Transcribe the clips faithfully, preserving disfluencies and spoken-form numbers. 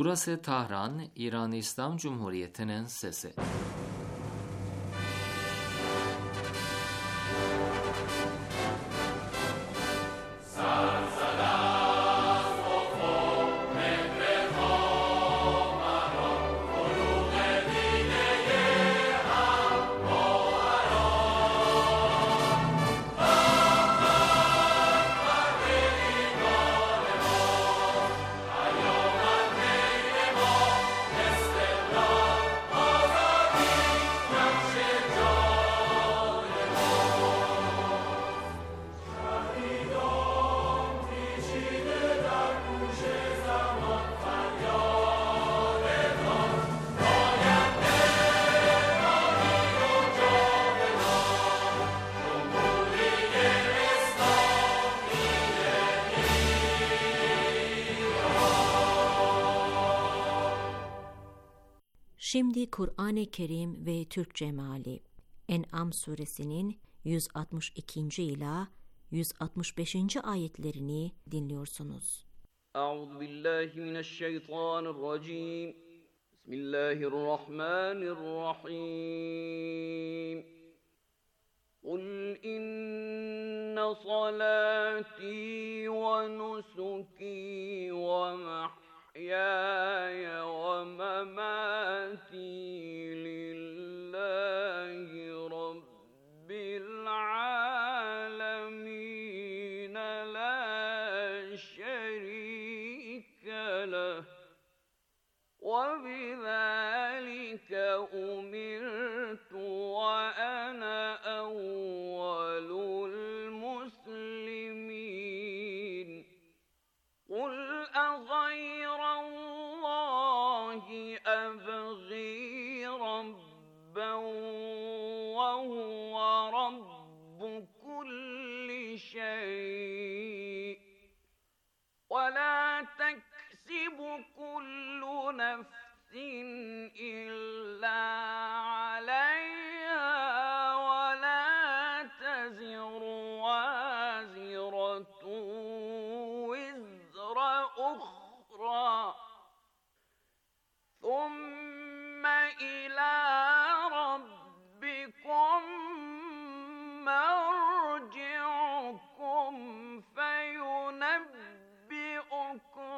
Burası Tahran, İran İslam Cumhuriyeti'nin sesi. Şimdi Kur'an-ı Kerim ve Türkçe meali. En'am suresinin yüz altmış ikinci ila yüz altmış beşinci ayetlerini dinliyorsunuz. Euzubillahimineşşeytanirracim. Bismillahirrahmanirrahim. Kul inne salati ve nusuki ve mahya محياي ومماتي لله رب العالمين لا شريك له وبذلك أمرت وأنا أول المسلمين قل أغير الله أبغي ربا وهو رب كل شيء ولا تكسب كل نفس إلا عليها ولا تزر وازرة أخرى ثم إلى ربكم مرجعكم فينبئكم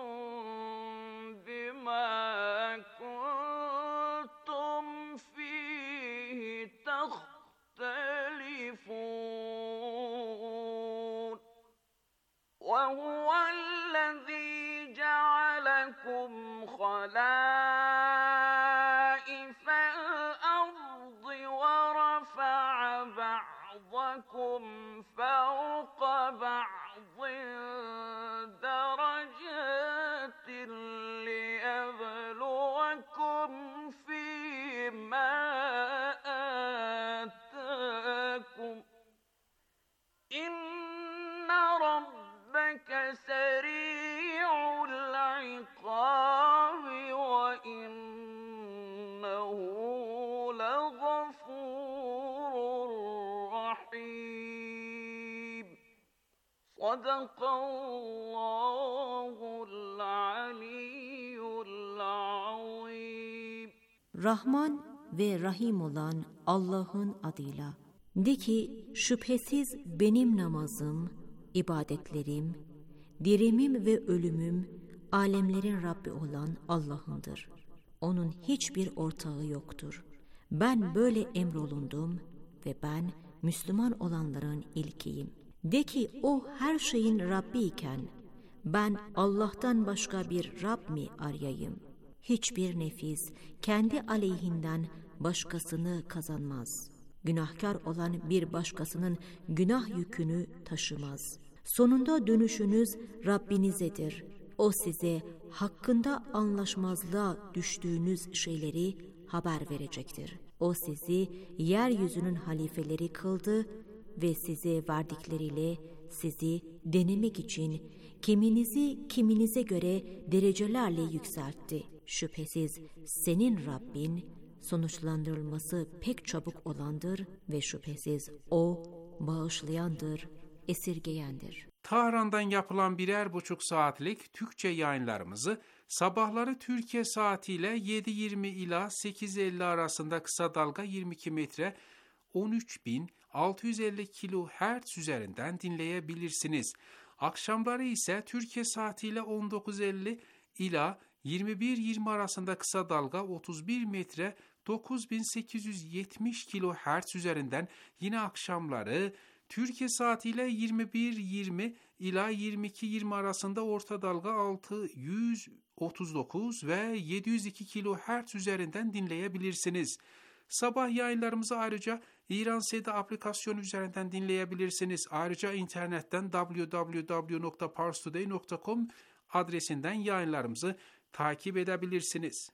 بما كنتم فيه تختلفون وهو الذي جعلكم خلائف الأرض ورفع بعضكم فوق بعض درجات ليبلوكم فيما آتاكم إن ربك سريع العقاب وإنه لغفور رحيم صدق الله العلي العظيم. Rahman ve Rahim olan Allah'ın adıyla. De ki şüphesiz benim namazım, ibadetlerim, dirimim ve ölümüm alemlerin Rabbi olan Allah'ındır. Onun hiçbir ortağı yoktur. Ben böyle emrolundum ve ben Müslüman olanların ilkiyim. De ki o her şeyin Rabbi iken ben Allah'tan başka bir Rab mi arayayım? Hiçbir nefis kendi aleyhinden başkasını kazanmaz. Günahkar olan bir başkasının günah yükünü taşımaz. Sonunda dönüşünüz Rabbinizedir. O size hakkında anlaşmazlığa düştüğünüz şeyleri haber verecektir. O sizi yeryüzünün halifeleri kıldı ve size verdikleriyle sizi denemek için kiminizi kiminize göre derecelerle yükseltti. Şüphesiz senin Rabbin sonuçlandırılması pek çabuk olandır ve şüphesiz O bağışlayandır, esirgeyendir. Tahran'dan yapılan birer buçuk saatlik Türkçe yayınlarımızı sabahları Türkiye saatiyle yedi yirmi ila sekiz elli arasında kısa dalga yirmi iki metre on üç bin altı yüz elli kilohertz üzerinden dinleyebilirsiniz. Akşamları ise Türkiye saatiyle on dokuz elli ila yirmi bir yirmi arasında kısa dalga otuz bir metre dokuz bin sekiz yüz yetmiş kilohertz üzerinden yine akşamları Türkiye saatiyle yirmi bir yirmi ila yirmi iki yirmi arasında orta dalga altı yüz otuz dokuz ve yedi yüz iki kilohertz üzerinden dinleyebilirsiniz. Sabah yayınlarımızı ayrıca İran Seda aplikasyonu üzerinden dinleyebilirsiniz. Ayrıca internetten double-u double-u double-u nokta pars today nokta com adresinden yayınlarımızı takip edebilirsiniz.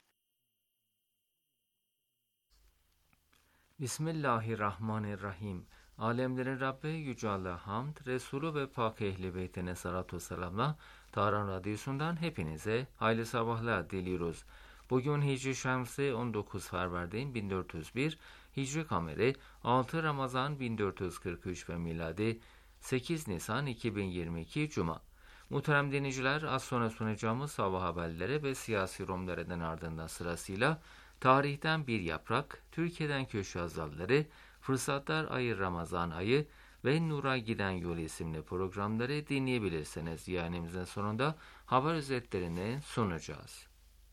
Bismillahirrahmanirrahim. Alemlerin Rabbi Yüce Allah'a hamd, Resulü ve Pak Ehli Beytine salatu selamla Tahran Radyosu'ndan hepinize hayırlı sabahlar diliyoruz. Bugün Hicri Şemsi on dokuz Fevrdin bin dört yüz bir, Hicri Kameri altı Ramazan bin dört yüz kırk üç ve miladi sekiz Nisan iki bin yirmi iki Cuma. Muhterem dinleyiciler, az sonra sunacağımız sabah haberleri ve siyasi romlarından ardından sırasıyla tarihten bir yaprak, Türkiye'den köşe yazıları, Fırsatlar Ayı Ramazan Ayı ve Nur'a Giden Yol isimli programları dinleyebilirsiniz. Yayınımızın sonunda haber özetlerini sunacağız.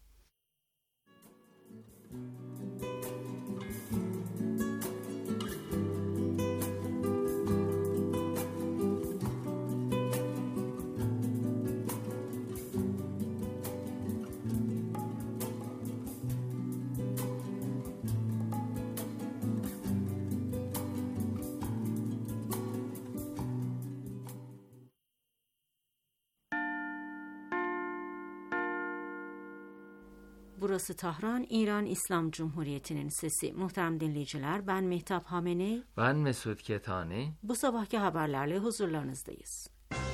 Burası Tahran, İran İslam Cumhuriyeti'nin sesi. Muhterem dinleyiciler, ben Mehtap Hameney. Ben Mesut Ketani. Bu sabahki haberlerle huzurlarınızdayız.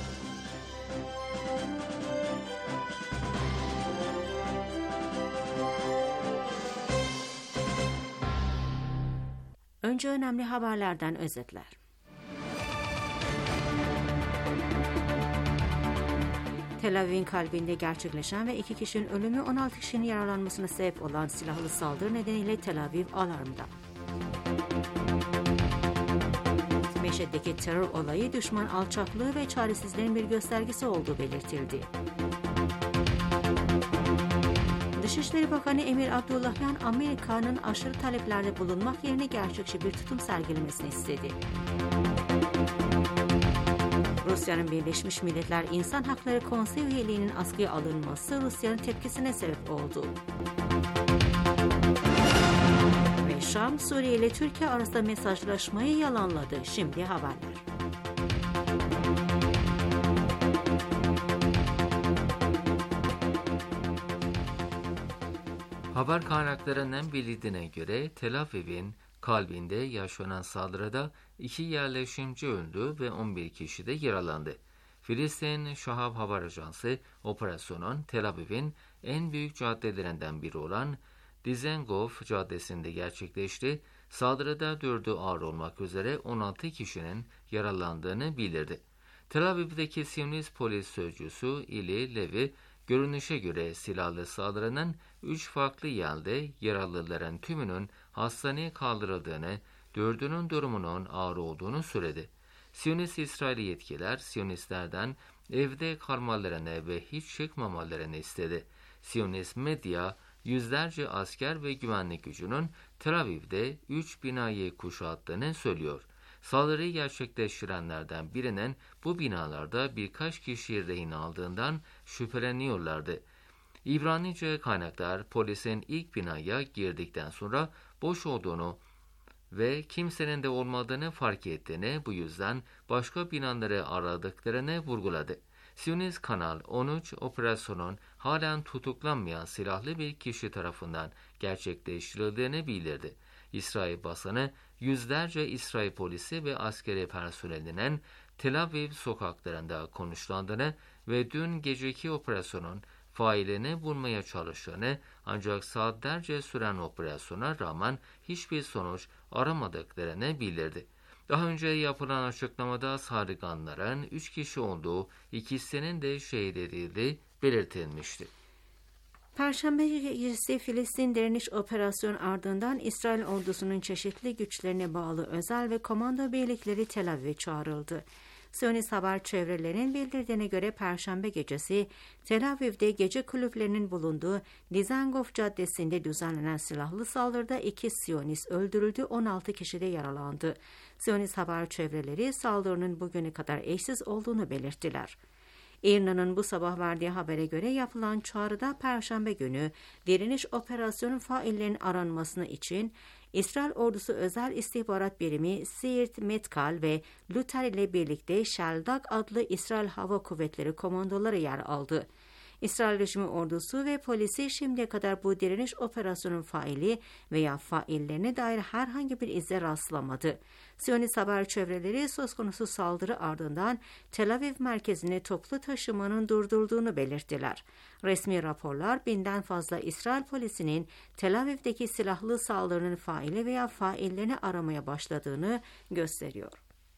Önce önemli haberlerden özetler. Tel Aviv'in kalbinde gerçekleşen ve iki kişinin ölümü on altı kişinin yaralanmasına sebep olan silahlı saldırı nedeniyle Tel Aviv alarmda. Meşhed'deki terör olayı düşman alçaklığı ve çaresizliğin bir göstergesi olduğu belirtildi. Dışişleri Bakanı Emir Abdullahian, Amerika'nın aşırı taleplerde bulunmak yerine gerçekçi bir tutum sergilemesini istedi. Rusya'nın Birleşmiş Milletler İnsan Hakları Konseyi üyeliğinin askıya alınması Rusya'nın tepkisine sebep oldu. Ve Şam, Suriye ile Türkiye arasında mesajlaşmayı yalanladı. Şimdi haberler. Haber kaynaklarından bildiğine göre Tel Aviv'in kalbinde yaşanan saldırıda iki yerleşimci öldü ve on bir kişi de yaralandı. Filistin Şahab Haber Ajansı operasyonun Tel Aviv'in en büyük caddelerinden biri olan Dizengoff Caddesi'nde gerçekleşti. Saldırıda dördü ağır olmak üzere on altı kişinin yaralandığını bildirdi. Tel Aviv'deki Siyonist polis sözcüsü Ili Levi, görünüşe göre silahlı saldırının üç farklı yerde yaralıların tümünün hastaneye kaldırıldığını, dördünün durumunun ağır olduğunu söyledi. Siyonist İsrail yetkililer Siyonistlerden evde kalmalarını ve hiç çıkmamalarını istedi. Siyonist medya yüzlerce asker ve güvenlik gücünün Tel Aviv'de üç binayı kuşattığını söylüyor. Saldırıyı gerçekleştirenlerden birinin bu binalarda birkaç kişi rehin aldığından şüpheleniyorlardı. İbranice kaynaklar polisin ilk binaya girdikten sonra boş olduğunu ve kimsenin de olmadığını fark ettiğini, bu yüzden başka binaları aradıklarını vurguladı. Siyonist Kanal on üç operasyonun halen tutuklanmayan silahlı bir kişi tarafından gerçekleştirildiğini bildirdi. İsrail basını yüzlerce İsrail polisi ve askeri personelinin Tel Aviv sokaklarında konuşlandığını ve dün geceki operasyonun failini bulmaya çalıştığını, ancak saatlerce süren operasyona rağmen hiçbir sonuç aramadıklarını bildirdi. Daha önce yapılan açıklamada saldırganların üç kişi olduğu, ikisinin de şehit edildiği belirtilmişti. Perşembe gecesi Filistin direniş operasyonu ardından İsrail ordusunun çeşitli güçlerine bağlı özel ve komando birlikleri Tel Aviv'e çağrıldı. Siyonist haber çevrelerinin bildirdiğine göre Perşembe gecesi Tel Aviv'de gece kulüplerinin bulunduğu Dizengoff Caddesi'nde düzenlenen silahlı saldırıda iki Siyonist öldürüldü, on altı kişi de yaralandı. Siyonist haber çevreleri saldırının bugüne kadar eşsiz olduğunu belirttiler. İRNA'nın bu sabah verdiği habere göre yapılan çağrıda Perşembe günü direniş operasyonu faillerinin aranmasını için İsrail ordusu özel istihbarat birimi Siirt Metkal ve Luther ile birlikte Sheldag adlı İsrail Hava Kuvvetleri komandoları yer aldı. İsrail rejimi ordusu ve polisi şimdiye kadar bu direniş operasyonun faili veya faillerine dair herhangi bir ize rastlamadı. Siyonist haber çevreleri söz konusu saldırı ardından Tel Aviv merkezine toplu taşımanın durdurduğunu belirttiler. Resmi raporlar binden fazla İsrail polisinin Tel Aviv'deki silahlı saldırının faili veya faillerini aramaya başladığını gösteriyor.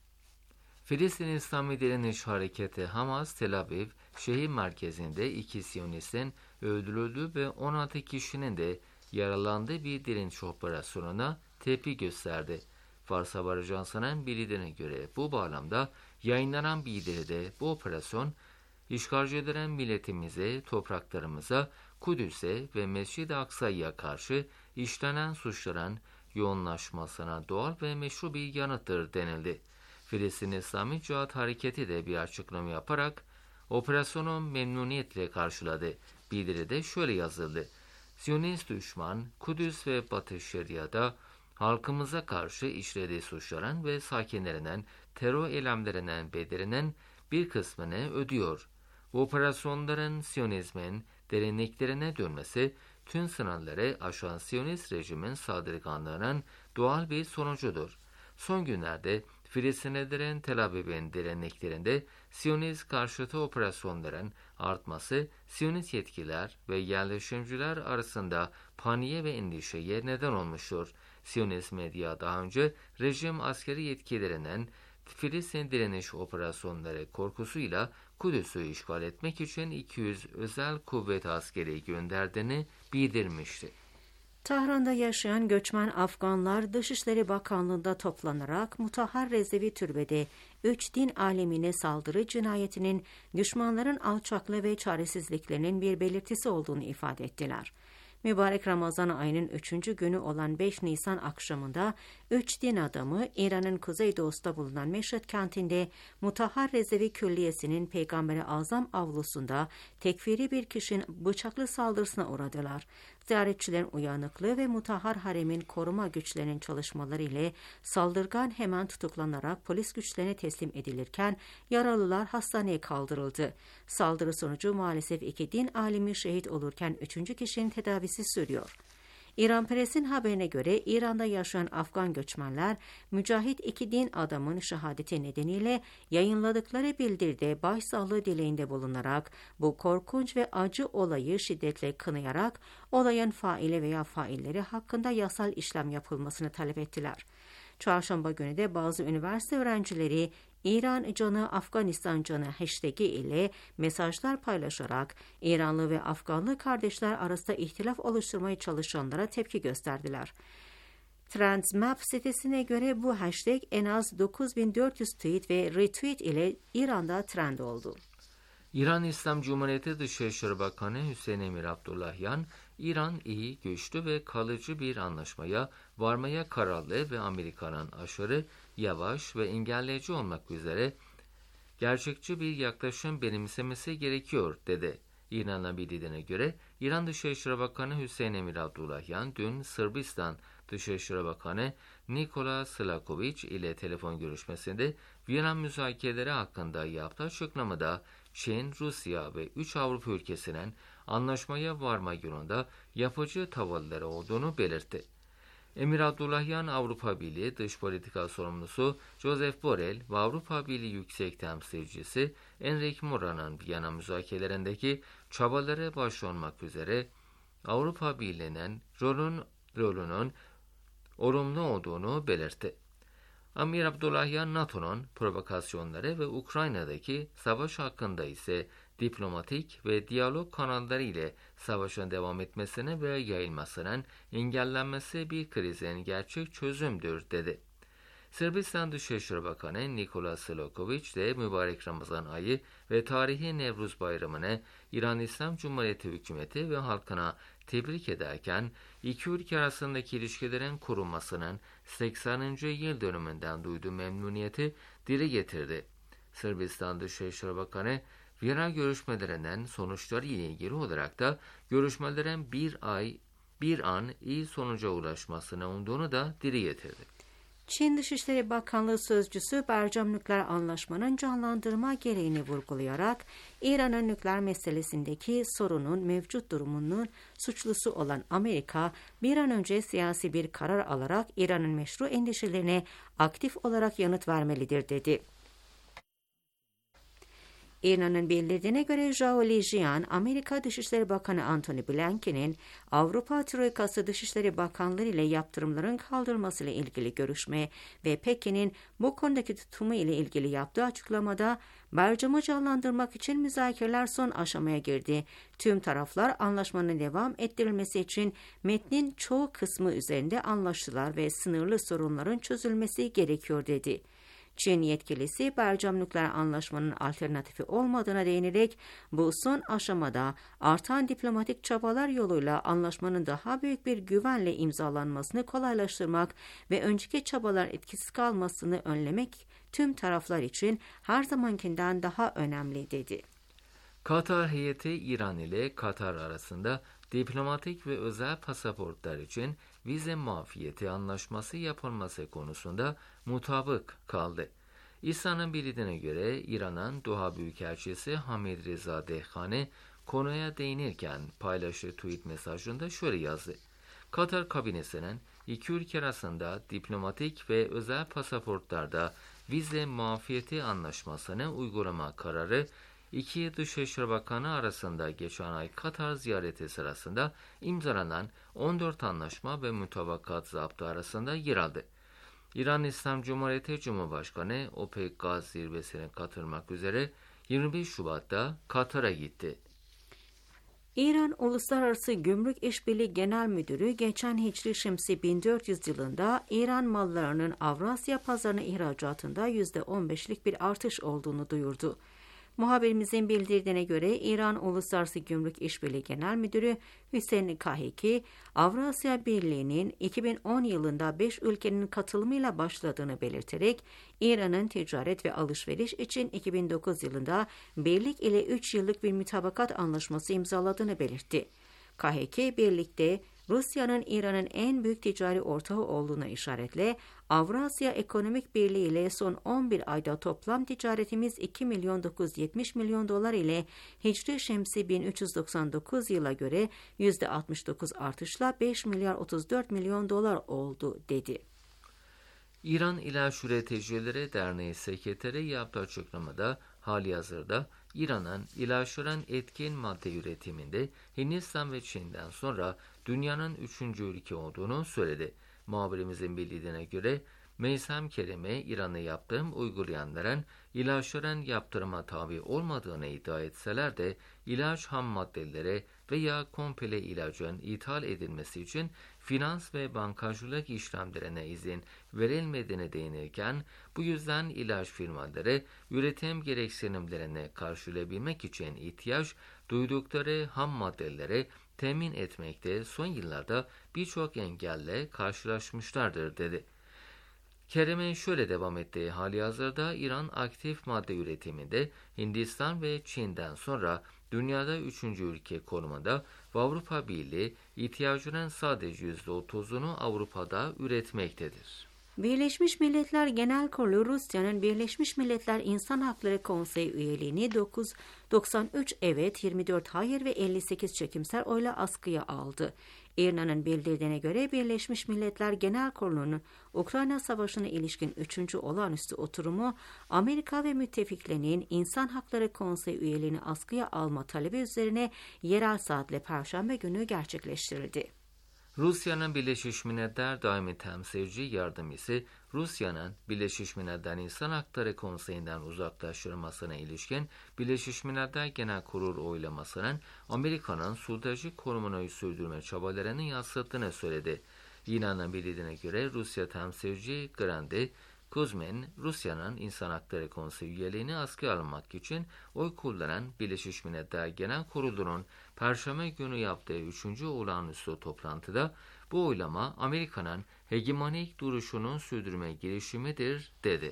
Filistin İslami Direniş Hareketi Hamas, Tel Aviv şehir merkezinde iki Siyonistin öldürüldüğü ve on altı kişinin de yaralandığı bir direniş operasyonuna tepki gösterdi. Fars Haber Ajansı'nın bildirdiğine göre bu bağlamda yayınlanan bildiride bu operasyon işgalcilerin milletimize, topraklarımıza, Kudüs'e ve Mescid-i Aksa'ya karşı işlenen suçların yoğunlaşmasına doğal ve meşru bir yanıttır denildi. Filistin İslami Cihat Hareketi de bir açıklama yaparak operasyonu memnuniyetle karşıladı. Bildiride şöyle yazıldı: Siyonist düşman, Kudüs ve Batı Şeria'da halkımıza karşı işlediği suçların ve sakinlerinin terör eylemlerinin bedelinin bir kısmını ödüyor. Bu operasyonların Siyonizmin derinliklerine dönmesi, tüm sınırları aşan Siyonist rejimin saldırganlığının doğal bir sonucudur. Son günlerde Filistinlilerin Tel Aviv'in derinliklerinde Siyonist karşıtı operasyonların artması, Siyonist yetkililer ve yerleşimciler arasında paniğe ve endişeye neden olmuştur. Siyonist medya daha önce rejim askeri yetkililerinin Filistin direniş operasyonları korkusuyla Kudüs'ü işgal etmek için iki yüz özel kuvvet askeri gönderdiğini bildirmişti. Tahran'da yaşayan göçmen Afganlar Dışişleri Bakanlığı'nda toplanarak Mutahhar Rezevi Türbede üç din alemine saldırı cinayetinin düşmanların alçaklığı ve çaresizliklerinin bir belirtisi olduğunu ifade ettiler. Mübarek Ramazan ayının üçüncü günü olan beş Nisan akşamında üç din adamı İran'ın kuzeydoğusunda bulunan Meşhed kentinde Mutahhar Rezevi Külliyesi'nin Peygamber-i Azam avlusunda tekfiri bir kişinin bıçaklı saldırısına uğradılar. Ziyaretçilerin uyanıklığı ve Mutahhar Harem'in koruma güçlerinin çalışmaları ile saldırgan hemen tutuklanarak polis güçlerine teslim edilirken yaralılar hastaneye kaldırıldı. Saldırı sonucu maalesef iki din alimi şehit olurken üçüncü kişinin tedavisi sürüyor. İran Press'in haberine göre İran'da yaşayan Afgan göçmenler, mücahit iki din adamın şehadeti nedeniyle yayınladıkları bildiride başsağlığı dileğinde bulunarak bu korkunç ve acı olayı şiddetle kınayarak olayın faili veya failleri hakkında yasal işlem yapılmasını talep ettiler. Çarşamba günü de bazı üniversite öğrencileri İran canı Afganistan canı hashtag'i ile mesajlar paylaşarak İranlı ve Afganlı kardeşler arasında ihtilaf oluşturmaya çalışanlara tepki gösterdiler. Transmap sitesine göre bu hashtag en az dokuz bin dört yüz tweet ve retweet ile İran'da trend oldu. İran İslam Cumhuriyeti Dışişleri Bakanı Hüseyin Emir Abdullahyan, İran iyi, güçlü ve kalıcı bir anlaşmaya varmaya kararlı ve Amerika'nın aşırı, yavaş ve engelleyici olmak üzere gerçekçi bir yaklaşım benimsemesi gerekiyor, dedi. İran'a bildirdiğine göre İran Dışişleri Bakanı Hüseyin Emir Abdullahyan dün Sırbistan Dışişleri Bakanı Nikola Slakovic ile telefon görüşmesinde Viyana müzakereleri hakkında yaptığı açıklamada Çin, Rusya ve üç Avrupa ülkesinin anlaşmaya varma yolunda yapıcı tavırları olduğunu belirtti. Emir Abdullahyan, Avrupa Birliği Dış Politika Sorumlusu Josep Borrell ve Avrupa Birliği Yüksek Temsilcisi Enrique Mora'nın Viyana müzakerelerindeki çabaları başta olmak üzere Avrupa Birliği'nin rolün, rolünün olumlu olduğunu belirtti. Amir Abdullahyan NATO'nun provokasyonları ve Ukrayna'daki savaş hakkında ise diplomatik ve diyalog kanalları ile savaşın devam etmesine ve yayılmasının engellenmesi bir krizin gerçek çözümdür dedi. Sırbistan Dışişleri Bakanı Nikola Selaković de mübarek Ramazan ayı ve tarihi Nevruz Bayramı'nı İran İslam Cumhuriyeti hükümeti ve halkına tebrik ederken iki ülke arasındaki ilişkilerin korunmasının sekseninci yıl dönümünden duyduğu memnuniyeti dile getirdi. Sırbistan Dışişleri Bakanı Viyana görüşmelerinin sonuçları ile ilgili olarak da görüşmelerin bir ay bir an iyi sonuca ulaşmasını umduğunu da dile getirdi. Çin Dışişleri Bakanlığı Sözcüsü Bercam Nükleer Anlaşmanın canlandırma gereğini vurgulayarak İran'ın nükleer meselesindeki sorunun mevcut durumunun suçlusu olan Amerika bir an önce siyasi bir karar alarak İran'ın meşru endişelerine aktif olarak yanıt vermelidir dedi. İran'ın bildirdiğine göre Zhao Lijian, Amerika Dışişleri Bakanı Antony Blinken'in Avrupa Troikası Dışişleri Bakanları ile yaptırımların kaldırılması ile ilgili görüşme ve Pekin'in bu konudaki tutumu ile ilgili yaptığı açıklamada Bercam'ı canlandırmak için müzakereler son aşamaya girdi. Tüm taraflar anlaşmanın devam ettirilmesi için metnin çoğu kısmı üzerinde anlaştılar ve sınırlı sorunların çözülmesi gerekiyor dedi. Çin yetkilisi Bercam Nükleer Anlaşmanın alternatifi olmadığına değinerek bu son aşamada artan diplomatik çabalar yoluyla anlaşmanın daha büyük bir güvenle imzalanmasını kolaylaştırmak ve önceki çabalar etkisiz kalmasını önlemek tüm taraflar için her zamankinden daha önemli dedi. Katar heyeti İran ile Katar arasında diplomatik ve özel pasaportlar için vize muafiyeti anlaşması yapılması konusunda mutabık kaldı. İsa'nın bildiğine göre İran'ın Doha Büyükelçisi Hamid Reza Dehkani konuya değinirken paylaştığı tweet mesajında şöyle yazdı. Katar kabinesinin iki ülke arasında diplomatik ve özel pasaportlarda vize muafiyeti anlaşmasını uygulama kararı İki Dışişleri Bakanı arasında geçen ay Katar ziyareti sırasında imzalanan on dört anlaşma ve mutabakat zaptı arasında yer aldı. İran İslam Cumhuriyeti Cumhurbaşkanı OPEC gaz zirvesine katılmak üzere yirmi beş Şubat'ta Katar'a gitti. İran Uluslararası Gümrük İşbirliği Genel Müdürü geçen Hicri Şemsi bin dört yüz yılında İran mallarının Avrasya pazarına ihracatında yüzde on beşlik bir artış olduğunu duyurdu. Muhabirimizin bildirdiğine göre İran Uluslararası Gümrük İşbirliği Genel Müdürü Hüseyin Kahiki, Avrasya Birliği'nin iki bin on yılında beş ülkenin katılımıyla başladığını belirterek İran'ın ticaret ve alışveriş için iki bin dokuz yılında birlik ile üç yıllık bir mutabakat anlaşması imzaladığını belirtti. Kahiki, birlikte Rusya'nın İran'ın en büyük ticari ortağı olduğuna işaretle Avrasya Ekonomik Birliği ile son on bir ayda toplam ticaretimiz iki milyon dokuz yüz yetmiş milyon dolar ile Hicri Şemsi bin üç yüz doksan dokuz yıla göre yüzde altmış dokuz artışla beş milyar otuz dört milyon dolar oldu dedi. İran İlaç Üreticileri Derneği Sekreteri yaptığı açıklamada halihazırda İran'ın ilaçların etkin madde üretiminde Hindistan ve Çin'den sonra dünyanın üçüncü ülke olduğunu söyledi. Muhabirimizin bildiğine göre Meysem Kerime İran'ı yaptırım uygulayanların ilaçların yaptırıma tabi olmadığını iddia etseler de ilaç ham maddeleri veya komple ilacın ithal edilmesi için finans ve bankacılık işlemlerine izin verilmediğine değinirken bu yüzden ilaç firmaları üretim gereksinimlerine karşılayabilmek için ihtiyaç duydukları ham maddeleri temin etmekte son yıllarda birçok engelle karşılaşmışlardır dedi. Kerem'in şöyle devam ettiği halihazırda İran aktif madde üretiminde Hindistan ve Çin'den sonra dünyada üçüncü ülke konumunda ve Avrupa Birliği ihtiyacının sadece yüzde otuzunu Avrupa'da üretmektedir. Birleşmiş Milletler Genel Kurulu Rusya'nın Birleşmiş Milletler İnsan Hakları Konseyi üyeliğini doksan üç evet, yirmi dört hayır ve elli sekiz çekimser oyla askıya aldı. İRNA'nın bildirdiğine göre Birleşmiş Milletler Genel Kurulu'nun Ukrayna Savaşı'na ilişkin üçüncü olağanüstü oturumu Amerika ve müttefiklerinin İnsan Hakları Konseyi üyeliğini askıya alma talebi üzerine yerel saatle Perşembe günü gerçekleştirildi. Rusya'nın Birleşmiş Milletler Daimi Temsilci Yardımcısı, Rusya'nın Birleşmiş Milletler İnsan Hakları Konseyi'nden uzaklaştırılmasına ilişkin Birleşmiş Milletler Genel Kurulu oylamasının Amerika'nın Suudacı konumunu sürdürme çabalarını yansıttığını söyledi. Yinan'ın bildiğine göre Rusya temsilci Grandi Kuzmin, Rusya'nın İnsan Hakları Konseyi üyeliğini askıya almak için oy kullanan Birleşmiş Milletler Genel Kurulu'nun Perşembe günü yaptığı üçüncü olağanüstü toplantıda bu oylama Amerika'nın hegemonik duruşunun sürdürme girişimidir dedi.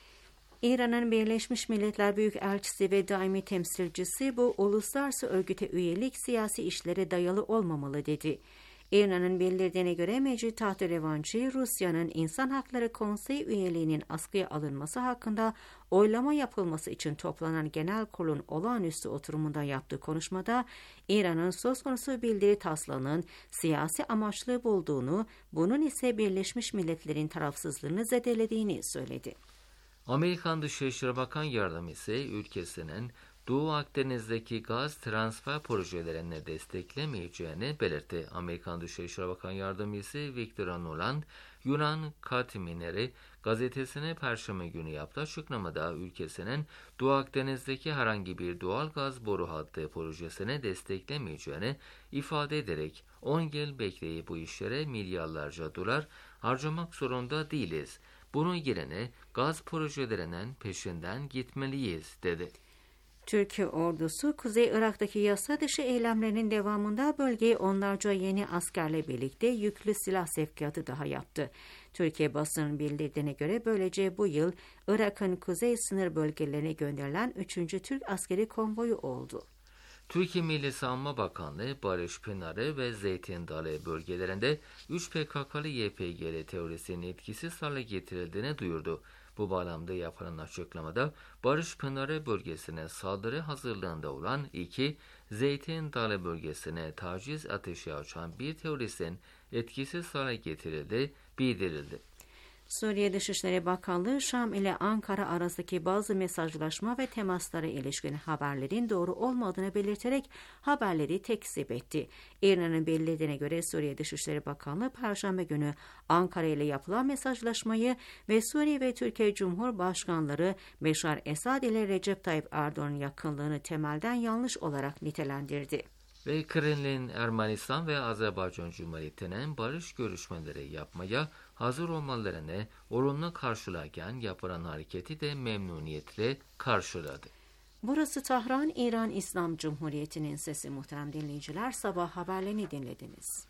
İran'ın Birleşmiş Milletler Büyükelçisi ve daimi temsilcisi bu uluslararası örgüte üyelik siyasi işlere dayalı olmamalı dedi. İran'ın bildirdiğine göre Mecid Tahterevanchi, Rusya'nın İnsan Hakları Konseyi üyeliğinin askıya alınması hakkında oylama yapılması için toplanan Genel Kurul'un olağanüstü oturumunda yaptığı konuşmada, İran'ın söz konusu bildiri taslağının siyasi amaçlı bulduğunu, bunun ise Birleşmiş Milletler'in tarafsızlığını zedelediğini söyledi. Amerikan Dışişleri Bakan Yardımcısı ülkesinin Doğu Akdeniz'deki gaz transfer projelerini desteklemeyeceğini belirtti. Amerikan Dışişleri Bakan Yardımcısı Victor Nuland, Yunan Katimineri gazetesine Perşembe günü yaptığı açıklamada ülkesinin Doğu Akdeniz'deki herhangi bir doğal gaz boru hattı projesini desteklemeyeceğini ifade ederek on yıl bekleyip bu işlere milyarlarca dolar harcamak zorunda değiliz. Bunun yerine gaz projelerinin peşinden gitmeliyiz dedi. Türkiye ordusu Kuzey Irak'taki yasa dışı eylemlerinin devamında bölgeye onlarca yeni askerle birlikte yüklü silah sevkiyatı daha yaptı. Türkiye basının bildirdiğine göre böylece bu yıl Irak'ın kuzey sınır bölgelerine gönderilen üçüncü Türk askeri konvoyu oldu. Türkiye Milli Savunma Bakanlığı Barış Pınarı ve Zeytin Dalı bölgelerinde üç P K K'lı Y P G teorisinin etkisiz hale getirildiğini duyurdu. Bu bağlamda yapılan açıklamada Barış Pınarı bölgesine saldırı hazırlığında olan iki Zeytin Dalı bölgesine taciz ateşi açan bir teoristin etkisiz hale getirildi, bildirildi. Suriye Dışişleri Bakanlığı, Şam ile Ankara arasındaki bazı mesajlaşma ve temaslara ilişkin haberlerin doğru olmadığını belirterek haberleri tekzip etti. İran'ın bildirdiğine göre Suriye Dışişleri Bakanlığı, Perşembe günü Ankara ile yapılan mesajlaşmayı ve Suriye ve Türkiye Cumhurbaşkanları Beşar Esad ile Recep Tayyip Erdoğan'ın yakınlığını temelden yanlış olarak nitelendirdi. Ve Kremlin, Ermenistan ve Azerbaycan Cumhuriyeti'nin barış görüşmeleri yapmaya hazır olmalarını olumlu karşılarken yapılan hareketi de memnuniyetle karşıladı. Burası Tahran, İran İslam Cumhuriyeti'nin sesi. Muhterem dinleyiciler, sabah haberlerini dinlediniz.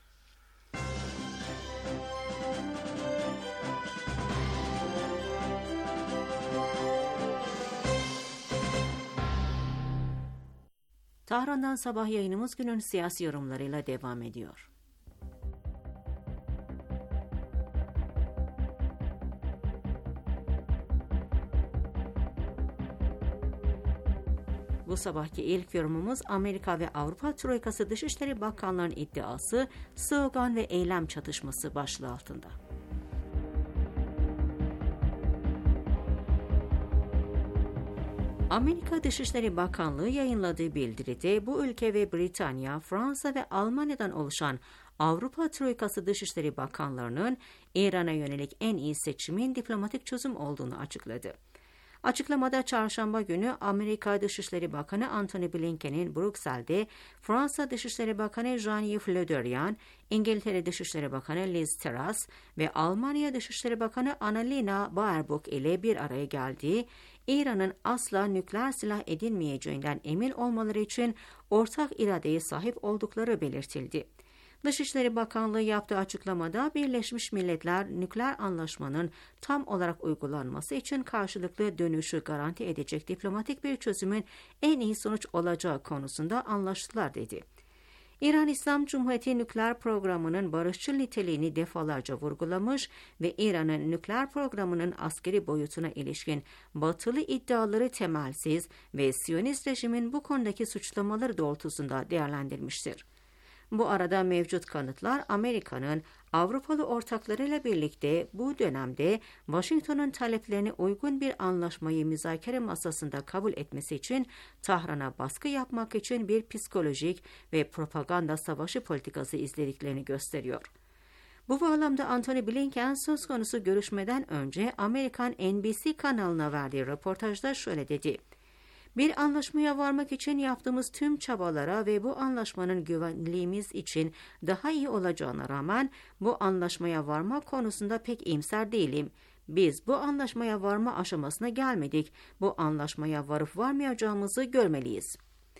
Tahran'dan sabah yayınımız günün siyasi yorumlarıyla devam ediyor. Bu sabahki ilk yorumumuz Amerika ve Avrupa Troikası Dışişleri Bakanları'nın iddiası, slogan ve eylem çatışması başlığı altında. Amerika Dışişleri Bakanlığı yayınladığı bildiride bu ülke ve Britanya, Fransa ve Almanya'dan oluşan Avrupa Troikası Dışişleri Bakanlarının İran'a yönelik en iyi seçimin diplomatik çözüm olduğunu açıkladı. Açıklamada çarşamba günü Amerika Dışişleri Bakanı Antony Blinken'in Brüksel'de Fransa Dışişleri Bakanı Jean-Yves Le Drian, İngiltere Dışişleri Bakanı Liz Truss ve Almanya Dışişleri Bakanı Annalena Baerbock ile bir araya geldiği, İran'ın asla nükleer silah edinmeyeceğinden emin olmaları için ortak iradeye sahip oldukları belirtildi. Dışişleri Bakanlığı yaptığı açıklamada Birleşmiş Milletler nükleer anlaşmanın tam olarak uygulanması için karşılıklı dönüşü garanti edecek diplomatik bir çözümün en iyi sonuç olacağı konusunda anlaştılar dedi. İran İslam Cumhuriyeti nükleer programının barışçıl niteliğini defalarca vurgulamış ve İran'ın nükleer programının askeri boyutuna ilişkin batılı iddiaları temelsiz ve Siyonist rejimin bu konudaki suçlamaları doğrultusunda değerlendirmiştir. Bu arada mevcut kanıtlar Amerika'nın Avrupalı ortaklarıyla birlikte bu dönemde Washington'un taleplerine uygun bir anlaşmayı müzakere masasında kabul etmesi için Tahran'a baskı yapmak için bir psikolojik ve propaganda savaşı politikası izlediklerini gösteriyor. Bu bağlamda Antony Blinken söz konusu görüşmeden önce Amerikan N B C kanalına verdiği röportajda şöyle dedi: "Bir anlaşmaya varmak için yaptığımız tüm çabalara ve bu anlaşmanın güvenliğimiz için daha iyi olacağına rağmen bu anlaşmaya varma konusunda pek iyimser değilim. Biz bu anlaşmaya varma aşamasına gelmedik. Bu anlaşmaya varıp varmayacağımızı görmeliyiz."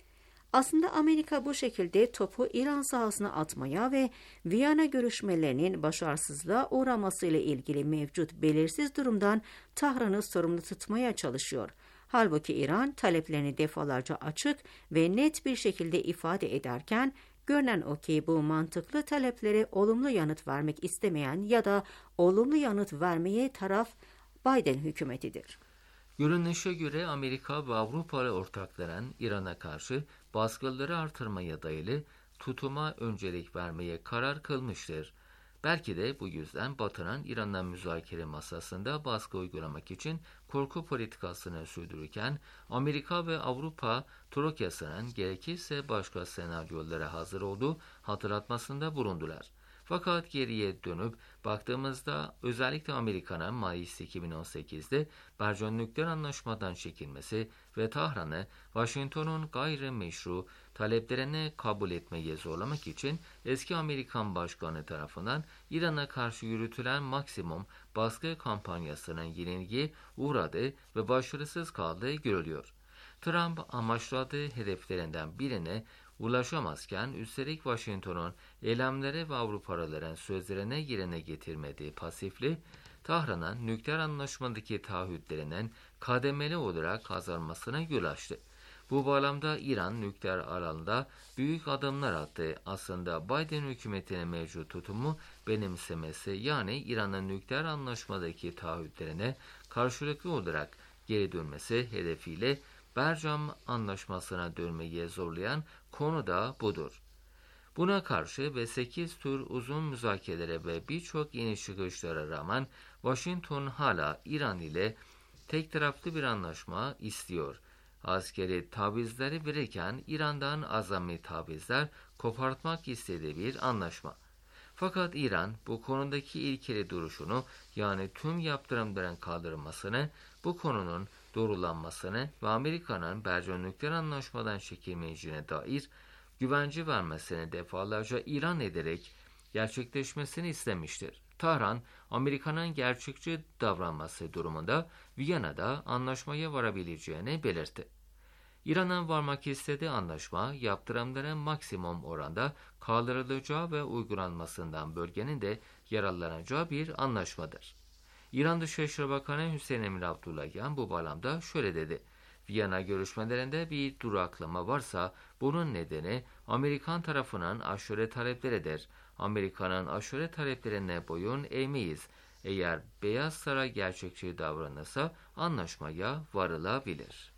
Aslında Amerika bu şekilde topu İran sahasına atmaya ve Viyana görüşmelerinin başarısızlığa uğramasıyla ilgili mevcut belirsiz durumdan Tahran'ı sorumlu tutmaya çalışıyor. Halbuki İran taleplerini defalarca açık ve net bir şekilde ifade ederken, görünen o ki bu mantıklı taleplere olumlu yanıt vermek istemeyen ya da olumlu yanıt vermeye taraf Biden hükümetidir. Görünüşe göre Amerika ve Avrupalı ortakların İran'a karşı baskıları artırmaya dayalı tutuma öncelik vermeye karar kılmıştır. Belki de bu yüzden Batı'nın İran'la müzakere masasında baskı uygulamak için korku politikasını sürdürürken Amerika ve Avrupa Troikası'nın gerekirse başka senaryolara hazır olduğu hatırlatmasında bulundular. Fakat geriye dönüp baktığımızda özellikle Amerika'nın Mayıs iki bin on sekizde Bergen nükleer anlaşmadan çekilmesi ve Tahran'ı Washington'un gayrimeşru taleplerini kabul etmeye zorlamak için eski Amerikan Başkanı tarafından İran'a karşı yürütülen maksimum baskı kampanyasının yenilgiye uğradığı ve başarısız kaldığı görülüyor. Trump amaçladığı hedeflerinden birine ulaşamazken üstelik Washington'un eylemleri ve Avrupalıların sözlerine yerine getirmediği pasifli, Tahran'ın nükleer anlaşmadaki taahhütlerinin kademeli olarak azalmasına yol açtı. Bu bağlamda İran nükleer alanda büyük adımlar attı. Aslında Biden hükümetinin mevcut tutumu benimsemesi, yani İran'ın nükleer anlaşmadaki taahhütlerine karşılıklı olarak geri dönmesi hedefiyle Bercam Anlaşması'na dönmeye zorlayan konu da budur. Buna karşı ve sekiz tur uzun müzakerelere ve birçok iniş çıkışlara rağmen Washington hala İran ile tek taraflı bir anlaşma istiyor. Askeri tavizleri verirken İran'dan azami tavizler kopartmak istediği bir anlaşma. Fakat İran bu konudaki ilkeli duruşunu, yani tüm yaptırımların kaldırılmasını, bu konunun doğrulanmasını ve Amerika'nın Bergen nükleer anlaşmadan çekilmeyeceğine dair güvence vermesini defalarca ilan ederek gerçekleşmesini istemiştir. Tahran, Amerika'nın gerçekçi davranması durumunda Viyana'da anlaşmaya varabileceğini belirtti. İran'ın varmak istediği anlaşma, yaptırımların maksimum oranda kaldırılacağı ve uygulanmasından bölgenin de yararlanacağı bir anlaşmadır. İran Dışişleri Bakanı Hüseyin Emir Abdullahian bu bağlamda şöyle dedi: Viyana görüşmelerinde bir duraklama varsa bunun nedeni Amerikan tarafının aşure talepleridir. Amerika'nın aşure taleplerine boyun eğmeyiz. Eğer Beyaz Saray gerçekçi davranırsa anlaşmaya varılabilir.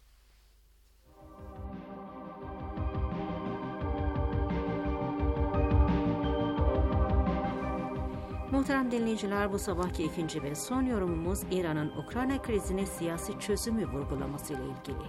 Muhterem dinleyiciler, bu sabahki ikinci ve son yorumumuz İran'ın Ukrayna krizine siyasi çözümü vurgulamasıyla ilgili.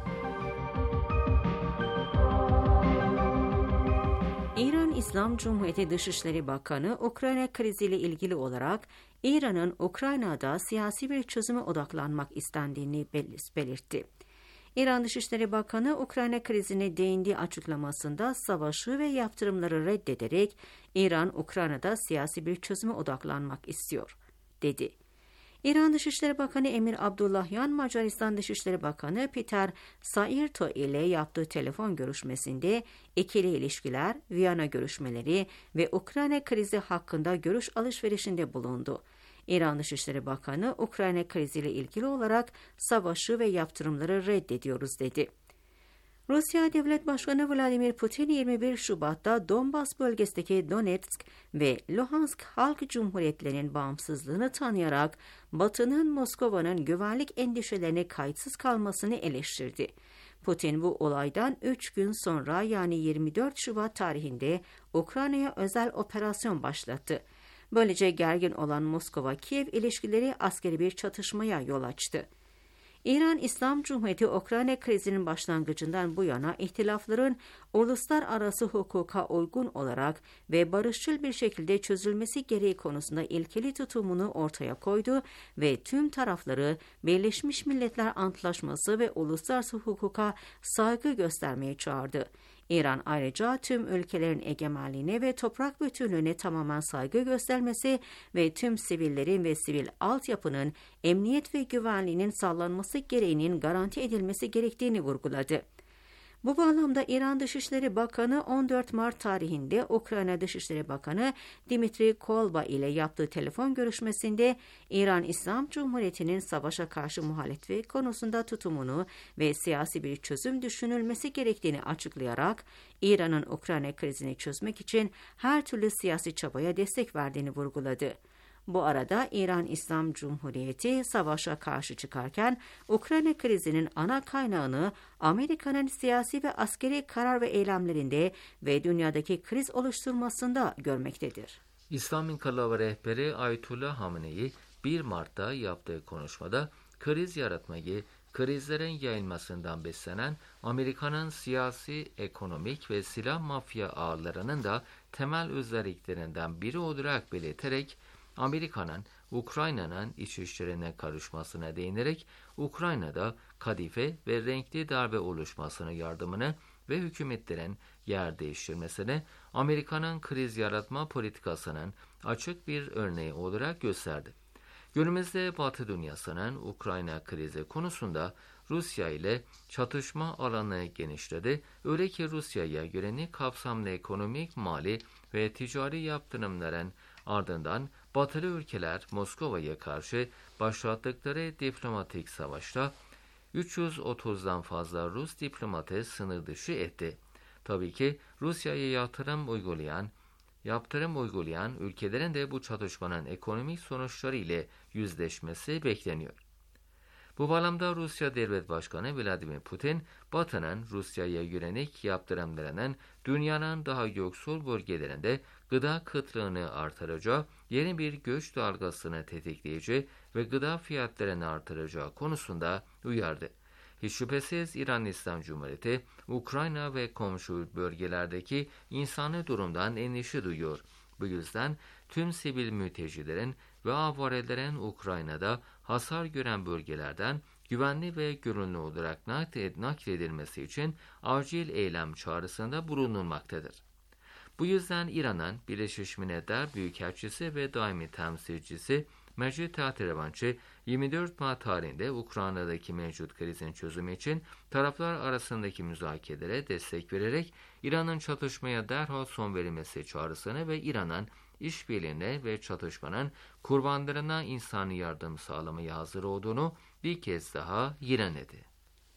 İran İslam Cumhuriyeti Dışişleri Bakanı Ukrayna kriziyle ilgili olarak İran'ın Ukrayna'da siyasi bir çözüme odaklanmak istendiğini belirtti. İran Dışişleri Bakanı Ukrayna krizine değindiği açıklamasında savaşı ve yaptırımları reddederek İran, Ukrayna'da siyasi bir çözüme odaklanmak istiyor, dedi. İran Dışişleri Bakanı Emir Abdullahian, Macaristan Dışişleri Bakanı Peter Sairto ile yaptığı telefon görüşmesinde ikili ilişkiler, Viyana görüşmeleri ve Ukrayna krizi hakkında görüş alışverişinde bulundu. İran Dışişleri Bakanı, Ukrayna kriziyle ilgili olarak savaşı ve yaptırımları reddediyoruz, dedi. Rusya Devlet Başkanı Vladimir Putin yirmi bir Şubat'ta Donbas bölgesindeki Donetsk ve Luhansk Halk Cumhuriyetlerinin bağımsızlığını tanıyarak Batı'nın Moskova'nın güvenlik endişelerine kayıtsız kalmasını eleştirdi. Putin bu olaydan üç gün sonra yani yirmi dört Şubat tarihinde Ukrayna'ya özel operasyon başlattı. Böylece gergin olan Moskova-Kiev ilişkileri askeri bir çatışmaya yol açtı. İran İslam Cumhuriyeti Ukrayna krizinin başlangıcından bu yana ihtilafların uluslararası hukuka uygun olarak ve barışçıl bir şekilde çözülmesi gereği konusunda ilkeli tutumunu ortaya koydu ve tüm tarafları Birleşmiş Milletler Antlaşması ve uluslararası hukuka saygı göstermeye çağırdı. İran ayrıca tüm ülkelerin egemenliğine ve toprak bütünlüğüne tamamen saygı göstermesi ve tüm sivillerin ve sivil altyapının emniyet ve güvenliğinin sağlanması gereğinin garanti edilmesi gerektiğini vurguladı. Bu bağlamda İran Dışişleri Bakanı on dört Mart tarihinde Ukrayna Dışişleri Bakanı Dmitri Kuleba ile yaptığı telefon görüşmesinde İran İslam Cumhuriyeti'nin savaşa karşı muhalefeti konusunda tutumunu ve siyasi bir çözüm düşünülmesi gerektiğini açıklayarak İran'ın Ukrayna krizini çözmek için her türlü siyasi çabaya destek verdiğini vurguladı. Bu arada İran İslam Cumhuriyeti savaşa karşı çıkarken Ukrayna krizinin ana kaynağını Amerika'nın siyasi ve askeri karar ve eylemlerinde ve dünyadaki kriz oluşturmasında görmektedir. İslam İnkılabı rehberi Ayetullah Hamenei bir Mart'ta yaptığı konuşmada kriz yaratmayı, krizlerin yayılmasından beslenen Amerika'nın siyasi, ekonomik ve silah mafya ağlarının da temel özelliklerinden biri olarak belirterek Amerika'nın Ukrayna'nın iç işlerine karışmasına değinerek Ukrayna'da kadife ve renkli darbe oluşmasını yardımını ve hükümetlerin yer değiştirmesini Amerika'nın kriz yaratma politikasının açık bir örneği olarak gösterdi. Günümüzde Batı dünyasının Ukrayna krizi konusunda Rusya ile çatışma alanı genişledi. Öyle ki Rusya'ya yönelik kapsamlı ekonomik, mali ve ticari yaptırımların ardından Batılı ülkeler Moskova'ya karşı başlattıkları diplomatik savaşta üç yüz otuzdan fazla Rus diplomatı sınır dışı etti. Tabii ki Rusya'ya yatırım uygulayan, yaptırım uygulayan ülkelerin de bu çatışmanın ekonomik sonuçları ile yüzleşmesi bekleniyor. Bu bağlamda Rusya Devlet Başkanı Vladimir Putin, Batı'nın Rusya'ya yönelik yaptırımlarının dünyanın daha yoksul bölgelerinde gıda kıtlığını artıracağı, yeni bir göç dalgasını tetikleyeceği ve gıda fiyatlarını artıracağı konusunda uyardı. Hiç şüphesiz İran İslam Cumhuriyeti, Ukrayna ve komşu bölgelerdeki insani durumdan endişe duyuyor. Bu yüzden tüm sivil mültecilerin ve avarelerin Ukrayna'da hasar gören bölgelerden güvenli ve gönüllü olarak nakledilmesi için acil eylem çağrısında bulunulmaktadır. Bu yüzden İran'ın Birleşmiş Milletler Büyükelçisi ve daimi temsilcisi Mecid Tahterevançı yirmi dört Mart tarihinde Ukrayna'daki mevcut krizin çözümü için taraflar arasındaki müzakerelere destek vererek İran'ın çatışmaya derhal son verilmesi çağrısını ve İran'ın işbirliğine ve çatışmanın kurbanlarına insani yardım sağlamaya hazır olduğunu bir kez daha yineledi.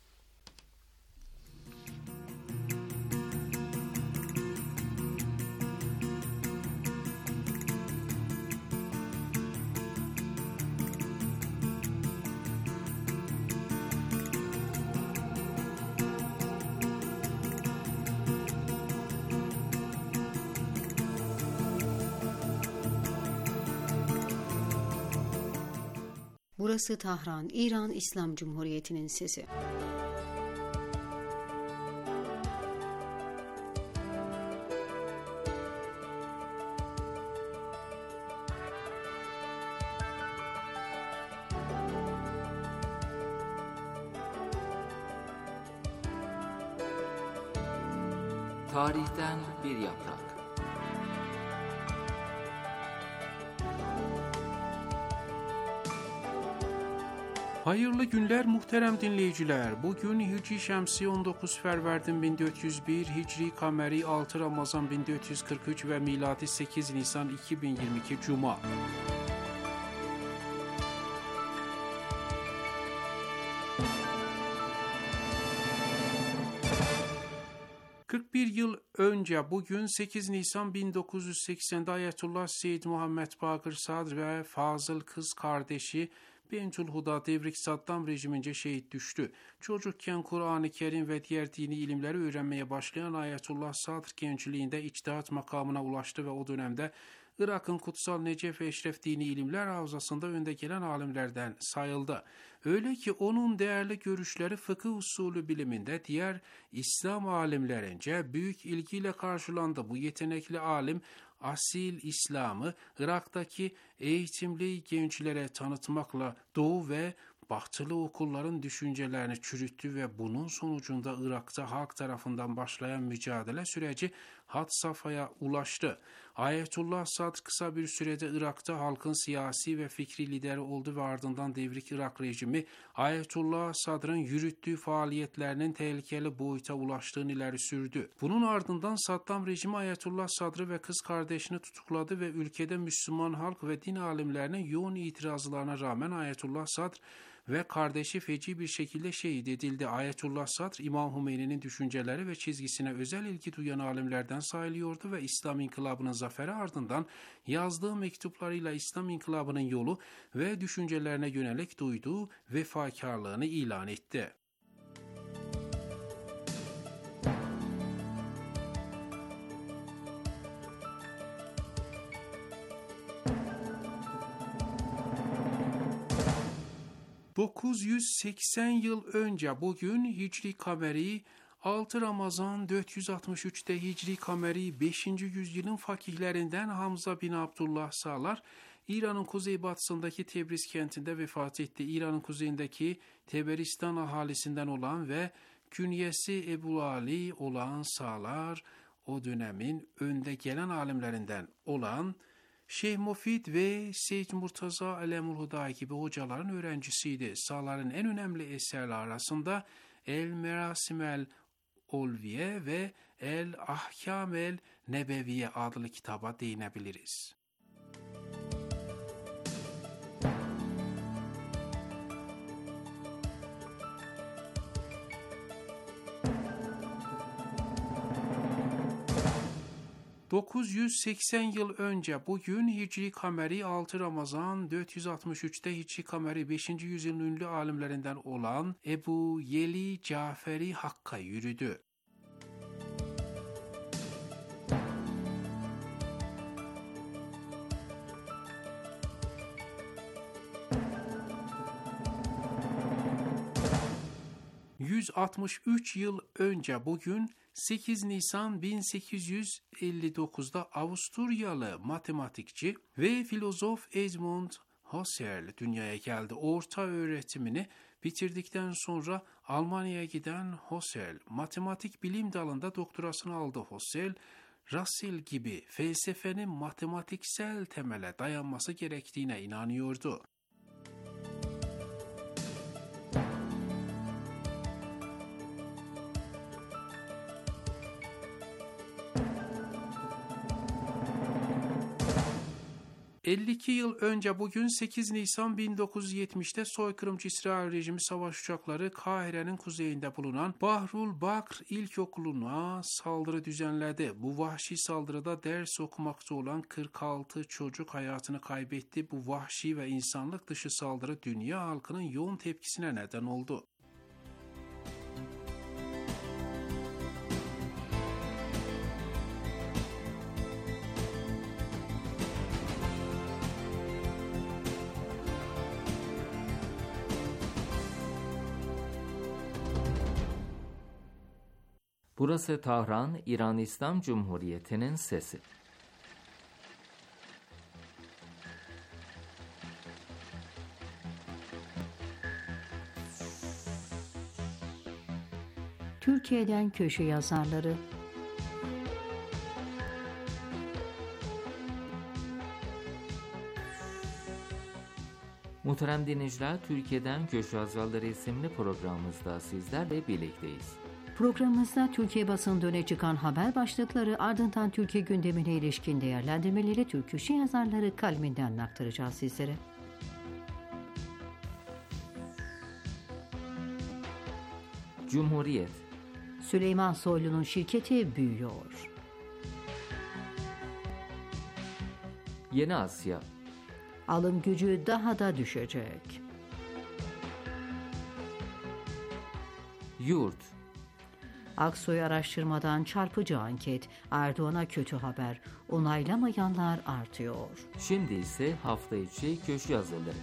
Burası Tahran, İran İslam Cumhuriyeti'nin sesi. Tarihten bir yaprak. Hayırlı günler muhterem dinleyiciler. Bugün Hicri Şemsi on dokuz Fərvərdin bin dört yüz bir, Hicri Kameri altı Ramazan bin dört yüz kırk üç ve miladi sekiz Nisan iki bin yirmi iki Cuma. kırk bir yıl önce bugün sekiz Nisan bin dokuz yüz seksende Ayetullah Seyyid Muhammed Baqir Sadr ve Fazıl kız kardeşi Bencül Huda devrik Saddam rejimince şehit düştü. Çocukken Kur'an-ı Kerim ve diğer dini ilimleri öğrenmeye başlayan Ayetullah Sadr gençliğinde içtihat makamına ulaştı ve o dönemde Irak'ın Kutsal Necef ve Eşref Dini İlimler Havzası'nda önde gelen alimlerden sayıldı. Öyle ki onun değerli görüşleri fıkıh usulü biliminde diğer İslam alimlerince büyük ilgiyle karşılandı. Bu yetenekli alim asil İslam'ı Irak'taki eğitimli gençlere tanıtmakla Doğu ve Batılı okulların düşüncelerini çürüttü ve bunun sonucunda Irak'ta halk tarafından başlayan mücadele süreci had safhaya ulaştı. Ayetullah Sadr kısa bir sürede Irak'ta halkın siyasi ve fikri lideri oldu ve ardından devrik Irak rejimi Ayetullah Sadr'ın yürüttüğü faaliyetlerinin tehlikeli boyuta ulaştığını ileri sürdü. Bunun ardından Saddam rejimi Ayetullah Sadr'ı ve kız kardeşini tutukladı ve ülkede Müslüman halk ve din alimlerinin yoğun itirazlarına rağmen Ayetullah Sadr ve kardeşi feci bir şekilde şehit edildi. Ayetullah Sadr, İmam Hümeyni'nin düşünceleri ve çizgisine özel ilgi duyan alimlerden sayılıyordu ve İslam İnkılabı'nın zaferi ardından yazdığı mektuplarıyla İslam İnkılabı'nın yolu ve düşüncelerine yönelik duyduğu vefakarlığını ilan etti. dokuz yüz seksen yıl önce bugün Hicri Kameri altı Ramazan dört yüz altmış üçte Hicri Kameri beşinci yüzyılın fakihlerinden Hamza bin Abdullah Salar İran'ın kuzeybatısındaki Tebriz kentinde vefat etti. İran'ın kuzeyindeki Teberistan ahalisinden olan ve künyesi Ebu Ali olan Salar o dönemin önde gelen alimlerinden olan Şeyh Mufid ve Seyyid Murtaza Alemul Huda gibi hocaların öğrencisiydi. Salar'ın en önemli eserleri arasında El Merasimel Olviye ve El Ahkamel Nebeviye adlı kitaba değinebiliriz. dokuz yüz seksen yıl önce bugün Hicri Kameri altı Ramazan dört yüz altmış üçte Hicri Kameri beşinci yüzyılın ünlü alimlerinden olan Ebu Yeli Caferi Hakk'a yürüdü. yüz altmış üç yıl önce bugün sekiz Nisan bin sekiz yüz elli dokuzda Avusturyalı matematikçi ve filozof Edmund Husserl dünyaya geldi. Orta öğretimini bitirdikten sonra Almanya'ya giden Husserl, matematik bilim dalında doktorasını aldı. Husserl, Russell gibi felsefenin matematiksel temele dayanması gerektiğine inanıyordu. elli iki yıl önce bugün sekiz Nisan bin dokuz yüz yetmişte soykırımcı İsrail rejimi savaş uçakları Kahire'nin kuzeyinde bulunan Bahrul Bakr İlkokulu'na saldırı düzenledi. Bu vahşi saldırıda ders okumakta olan kırk altı çocuk hayatını kaybetti. Bu vahşi ve insanlık dışı saldırı dünya halkının yoğun tepkisine neden oldu. Burası Tahran, İran İslam Cumhuriyeti'nin sesi. Türkiye'den köşe yazarları. Muhterem dinleyiciler, Türkiye'den Köşe Yazarları isimli programımızda sizlerle birlikteyiz. Programımızda Türkiye basında öne çıkan haber başlıkları, ardından Türkiye gündemine ilişkin değerlendirmeleri Türk köşe yazarları kaleminden aktaracağız sizlere. Cumhuriyet. Süleyman Soylu'nun şirketi büyüyor. Yeni Asya. Alım gücü daha da düşecek. Yurt. Aksoy araştırmadan çarpıcı anket, Erdoğan'a kötü haber, onaylamayanlar artıyor. Şimdi ise hafta içi köşe yazıları.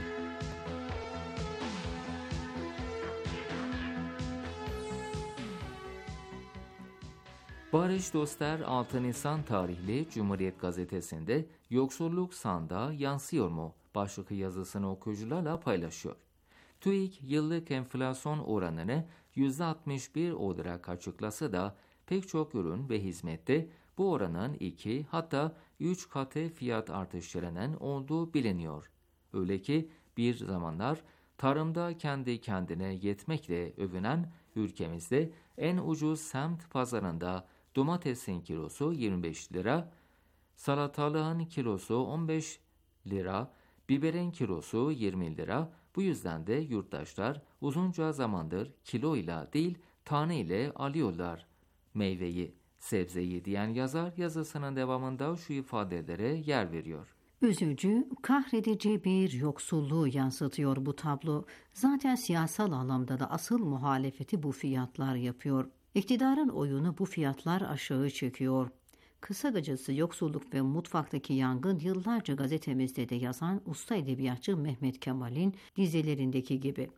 Barış Doster altı Nisan tarihli Cumhuriyet Gazetesi'nde yoksulluk sandığa yansıyor mu başlıklı yazısını okuyucularla paylaşıyor. TÜİK yıllık enflasyon oranını yüzde altmış bir olarak açıklasa da pek çok ürün ve hizmette bu oranın iki hatta üç katı fiyat artışlarının olduğu biliniyor. Öyle ki bir zamanlar tarımda kendi kendine yetmekle övünen ülkemizde en ucuz semt pazarında domatesin kilosu yirmi beş lira, salatalığın kilosu on beş lira, biberin kilosu yirmi lira. Bu yüzden de yurttaşlar uzunca zamandır kiloyla değil taneyle alıyorlar meyveyi, sebzeyi diyen yazar yazısının devamında şu ifadelere yer veriyor. Üzücü, kahredici bir yoksulluğu yansıtıyor bu tablo. Zaten siyasal anlamda da asıl muhalefeti bu fiyatlar yapıyor. İktidarın oyunu bu fiyatlar aşağı çekiyor. Kısacası yoksulluk ve mutfaktaki yangın yıllarca gazetemizde de yazan usta edebiyatçı Mehmet Kemal'in dizelerindeki gibi.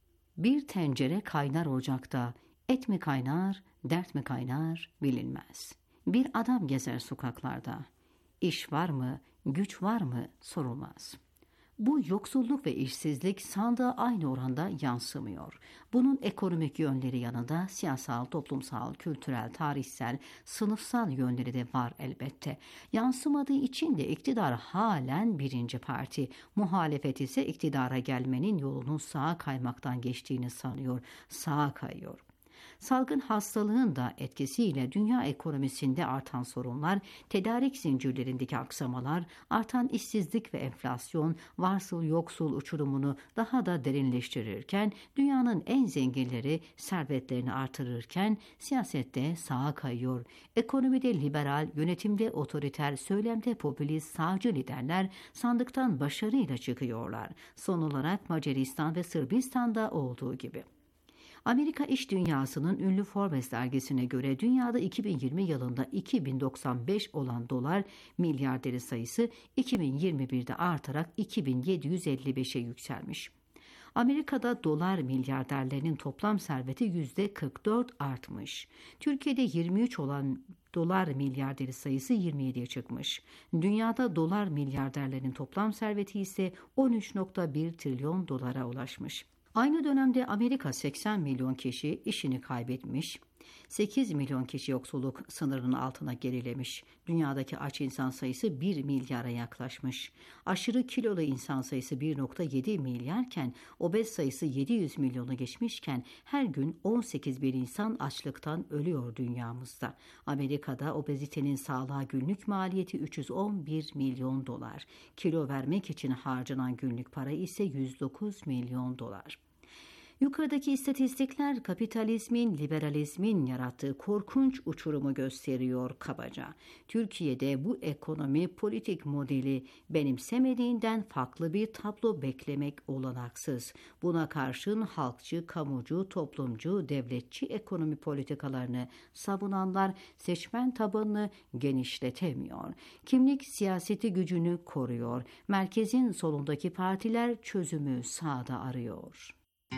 Bir tencere kaynar ocakta, et mi kaynar, dert mi kaynar bilinmez. Bir adam gezer sokaklarda, iş var mı, güç var mı sorulmaz. Bu yoksulluk ve işsizlik sandığa aynı oranda yansımıyor. Bunun ekonomik yönleri yanında siyasal, toplumsal, kültürel, tarihsel, sınıfsal yönleri de var elbette. Yansımadığı için de iktidar halen birinci parti, muhalefet ise iktidara gelmenin yolunun sağa kaymaktan geçtiğini sanıyor, sağa kayıyor. Salgın hastalığın da etkisiyle dünya ekonomisinde artan sorunlar, tedarik zincirlerindeki aksamalar, artan işsizlik ve enflasyon, varsıl yoksul uçurumunu daha da derinleştirirken, dünyanın en zenginleri servetlerini artırırken siyasette sağa kayıyor. Ekonomide liberal, yönetimde otoriter, söylemde popülist, sağcı liderler sandıktan başarıyla çıkıyorlar. Son olarak Macaristan ve Sırbistan'da olduğu gibi. Amerika iş dünyasının ünlü Forbes dergisine göre dünyada iki bin yirmi yılında iki bin doksan beş olan dolar milyarderi sayısı iki bin yirmi birde artarak iki bin yedi yüz elli beşe yükselmiş. Amerika'da dolar milyarderlerinin toplam serveti yüzde kırk dört artmış. Türkiye'de yirmi üç olan dolar milyarderi sayısı yirmi yediye çıkmış. Dünyada dolar milyarderlerinin toplam serveti ise on üç virgül bir trilyon dolara ulaşmış. Aynı dönemde Amerika seksen milyon kişi işini kaybetmiş, sekiz milyon kişi yoksulluk sınırının altına gerilemiş. Dünyadaki aç insan sayısı bir milyara yaklaşmış. Aşırı kilolu insan sayısı bir virgül yedi milyarken, obez sayısı yedi yüz milyonu geçmişken her gün on sekiz bin insan açlıktan ölüyor dünyamızda. Amerika'da obezitenin sağlığa günlük maliyeti üç yüz on bir milyon dolar. Kilo vermek için harcanan günlük para ise yüz dokuz milyon dolar. Yukarıdaki istatistikler kapitalizmin, liberalizmin yarattığı korkunç uçurumu gösteriyor kabaca. Türkiye'de bu ekonomi politik modeli benimsemediğinden farklı bir tablo beklemek olanaksız. Buna karşın halkçı, kamucu, toplumcu, devletçi ekonomi politikalarını savunanlar seçmen tabanını genişletemiyor. Kimlik siyaseti gücünü koruyor. Merkezin solundaki partiler çözümü sağda arıyor.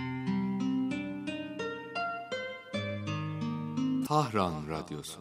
Tahran Radyosu.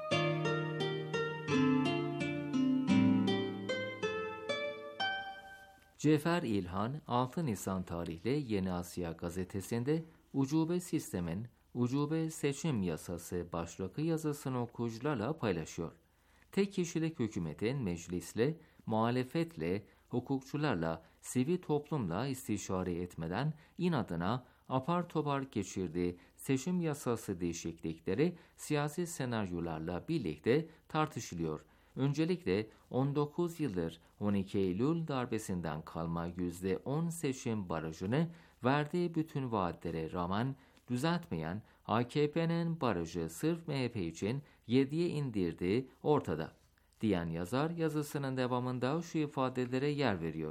Cefer İlhan altı Nisan tarihli Yeni Asya gazetesinde ucube sistemin ucube seçim yasası başlıklı yazısını okuyucularla paylaşıyor. Tek kişilik hükümetin meclisle, muhalefetle, hukukçularla, sivil toplumla istişare etmeden inadına apar topar geçirdiği seçim yasası değişiklikleri siyasi senaryolarla birlikte tartışılıyor. Öncelikle on dokuz yıldır on iki Eylül darbesinden kalma yüzde on seçim barajını verdiği bütün vaatlere rağmen düzeltmeyen A K P'nin barajı sırf M H P için yediye indirdiği ortada, diyen yazar yazısının devamında şu ifadelere yer veriyor.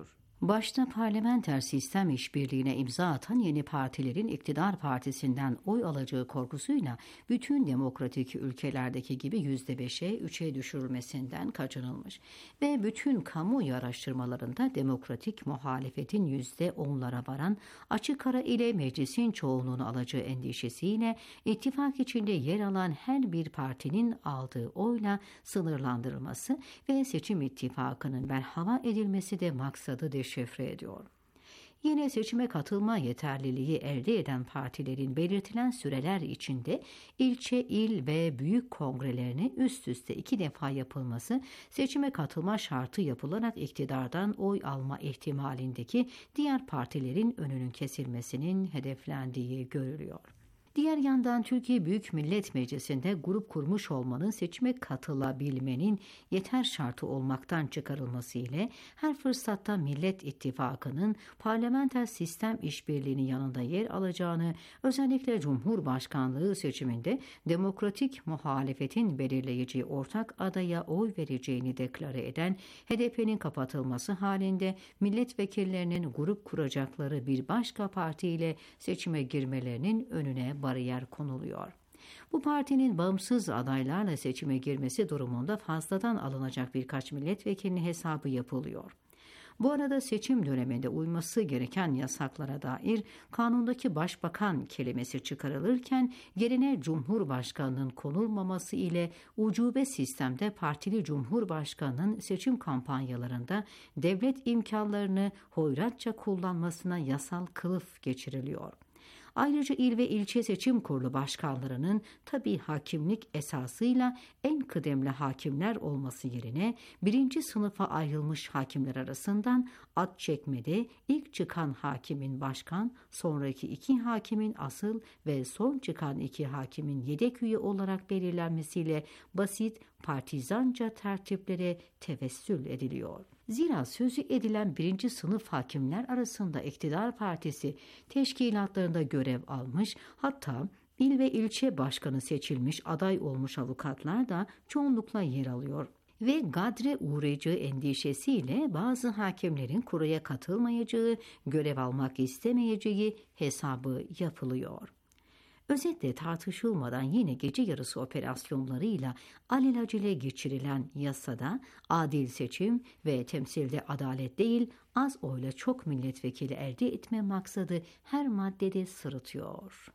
Başta parlamenter sistem işbirliğine imza atan yeni partilerin iktidar partisinden oy alacağı korkusuyla bütün demokratik ülkelerdeki gibi yüzde beşe, üçe düşürülmesinden kaçınılmış ve bütün kamuoyu araştırmalarında demokratik muhalefetin yüzde onlara varan açık ara ile meclisin çoğunluğunu alacağı endişesiyle ittifak içinde yer alan her bir partinin aldığı oyla sınırlandırılması ve seçim ittifakının berhava edilmesi de maksadı deşifre ediyor. Yine seçime katılma yeterliliği elde eden partilerin belirtilen süreler içinde ilçe, il ve büyük kongrelerini üst üste iki defa yapılması seçime katılma şartı yapılarak iktidardan oy alma ihtimalindeki diğer partilerin önünün kesilmesinin hedeflendiği görülüyor. Diğer yandan Türkiye Büyük Millet Meclisi'nde grup kurmuş olmanın seçime katılabilmenin yeter şartı olmaktan çıkarılması ile her fırsatta Millet İttifakı'nın parlamenter sistem işbirliğinin yanında yer alacağını, özellikle Cumhurbaşkanlığı seçiminde demokratik muhalefetin belirleyici ortak adaya oy vereceğini deklare eden H D P'nin kapatılması halinde milletvekillerinin grup kuracakları bir başka partiyle seçime girmelerinin önüne bariyer konuluyor. Bu partinin bağımsız adaylarla seçime girmesi durumunda fazladan alınacak birkaç milletvekilinin hesabı yapılıyor. Bu arada seçim döneminde uyması gereken yasaklara dair kanundaki başbakan kelimesi çıkarılırken yerine Cumhurbaşkanı'nın konulmaması ile ucube sistemde partili Cumhurbaşkanı'nın seçim kampanyalarında devlet imkanlarını hoyratça kullanmasına yasal kılıf geçiriliyor. Ayrıca il ve ilçe seçim kurulu başkanlarının tabii hakimlik esasıyla en kıdemli hakimler olması yerine birinci sınıfa ayrılmış hakimler arasından at çekmede ilk çıkan hakimin başkan, sonraki iki hakimin asıl ve son çıkan iki hakimin yedek üye olarak belirlenmesiyle basit partizanca tertiplere tevessül ediliyor. Zira sözü edilen birinci sınıf hakimler arasında iktidar partisi teşkilatlarında görev almış, hatta il ve ilçe başkanı seçilmiş aday olmuş avukatlar da çoğunlukla yer alıyor. Ve gadre uğrayacağı endişesiyle bazı hakimlerin kuraya katılmayacağı, görev almak istemeyeceği hesabı yapılıyor. Özetle tartışılmadan yine gece yarısı operasyonlarıyla alelacele geçirilen yasada adil seçim ve temsilde adalet değil, az oyla çok milletvekili elde etme maksadı her maddede sırıtıyor.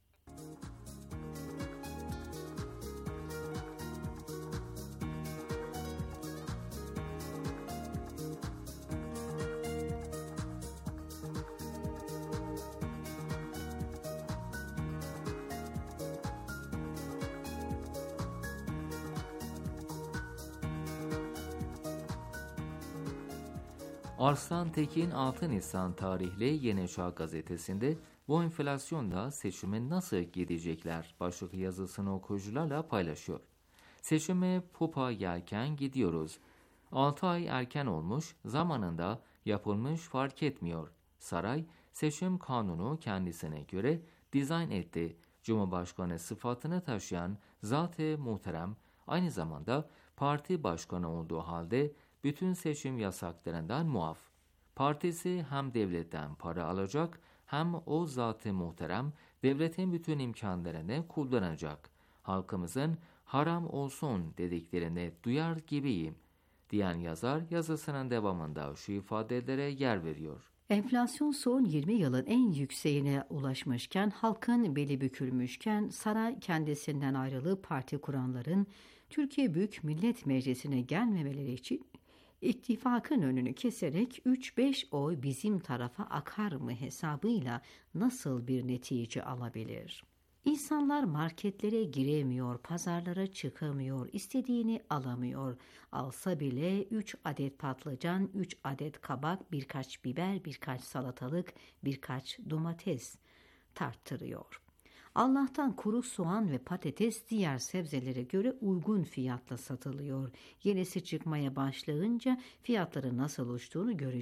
Arslan Tekin altı Nisan tarihli Yeni Çağ gazetesinde bu enflasyonda seçime nasıl gidecekler başlıklı yazısını okuyucularla paylaşıyor. Seçime pupa yelken gidiyoruz. altı ay erken olmuş, zamanında yapılmış fark etmiyor. Saray seçim kanunu kendisine göre dizayn etti. Cumhurbaşkanı sıfatını taşıyan zat-ı muhterem aynı zamanda parti başkanı olduğu halde bütün seçim yasaklarından muaf. Partisi hem devletten para alacak hem o zat-ı muhterem devletin bütün imkanlarını kullanacak. Halkımızın haram olsun dediklerini duyar gibiyim diyen yazar yazısının devamında şu ifadelere yer veriyor. Enflasyon son yirmi yılın en yükseğine ulaşmışken, halkın beli bükülmüşken, saray kendisinden ayrılıp parti kuranların Türkiye Büyük Millet Meclisi'ne gelmemeleri için İttifakın önünü keserek üç beş oy bizim tarafa akar mı hesabıyla nasıl bir netice alabilir? İnsanlar marketlere giremiyor, pazarlara çıkamıyor, istediğini alamıyor. Alsa bile üç adet patlıcan, üç adet kabak, birkaç biber, birkaç salatalık, birkaç domates tarttırıyor. Allah'tan kuru soğan ve patates diğer sebzelere göre uygun fiyatla satılıyor. Yenisi çıkmaya başlayınca fiyatların nasıl uçtuğunu göreceğiz.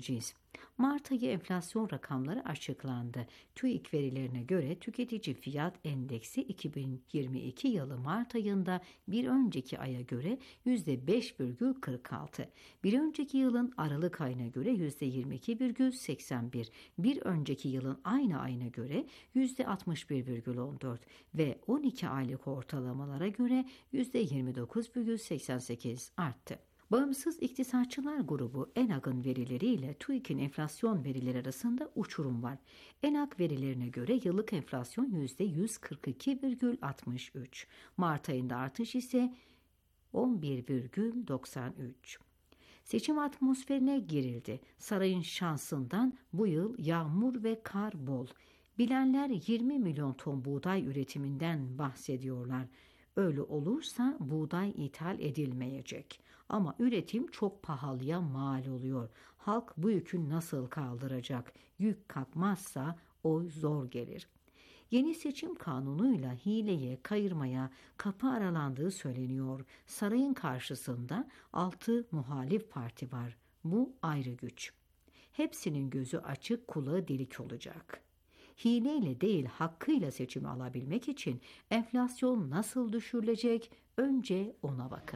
Mart ayı enflasyon rakamları açıklandı. TÜİK verilerine göre tüketici fiyat endeksi iki bin yirmi iki yılı Mart ayında bir önceki aya göre yüzde beş virgül kırk altı, bir önceki yılın Aralık ayına göre yüzde yirmi iki virgül seksen bir, bir önceki yılın aynı ayına göre yüzde altmış bir virgül on dört ve on iki aylık ortalamalara göre yüzde yirmi dokuz virgül seksen sekiz arttı. Bağımsız İktisatçılar Grubu ENAG'ın verileriyle TÜİK'in enflasyon verileri arasında uçurum var. ENAG verilerine göre yıllık enflasyon yüzde yüz kırk iki virgül altmış üç. Mart ayında artış ise on bir virgül doksan üç. Seçim atmosferine girildi. Sarayın şansından bu yıl yağmur ve kar bol. Bilenler yirmi milyon ton buğday üretiminden bahsediyorlar. Öyle olursa buğday ithal edilmeyecek. Ama üretim çok pahalıya mal oluyor. Halk bu yükü nasıl kaldıracak? Yük kalkmazsa o zor gelir. Yeni seçim kanunuyla hileye, kayırmaya kapı aralandığı söyleniyor. Sarayın karşısında altı muhalif parti var. Bu ayrı güç. Hepsinin gözü açık, kulağı delik olacak. Hileyle değil, hakkıyla seçimi alabilmek için enflasyon nasıl düşürülecek? Önce ona bakın.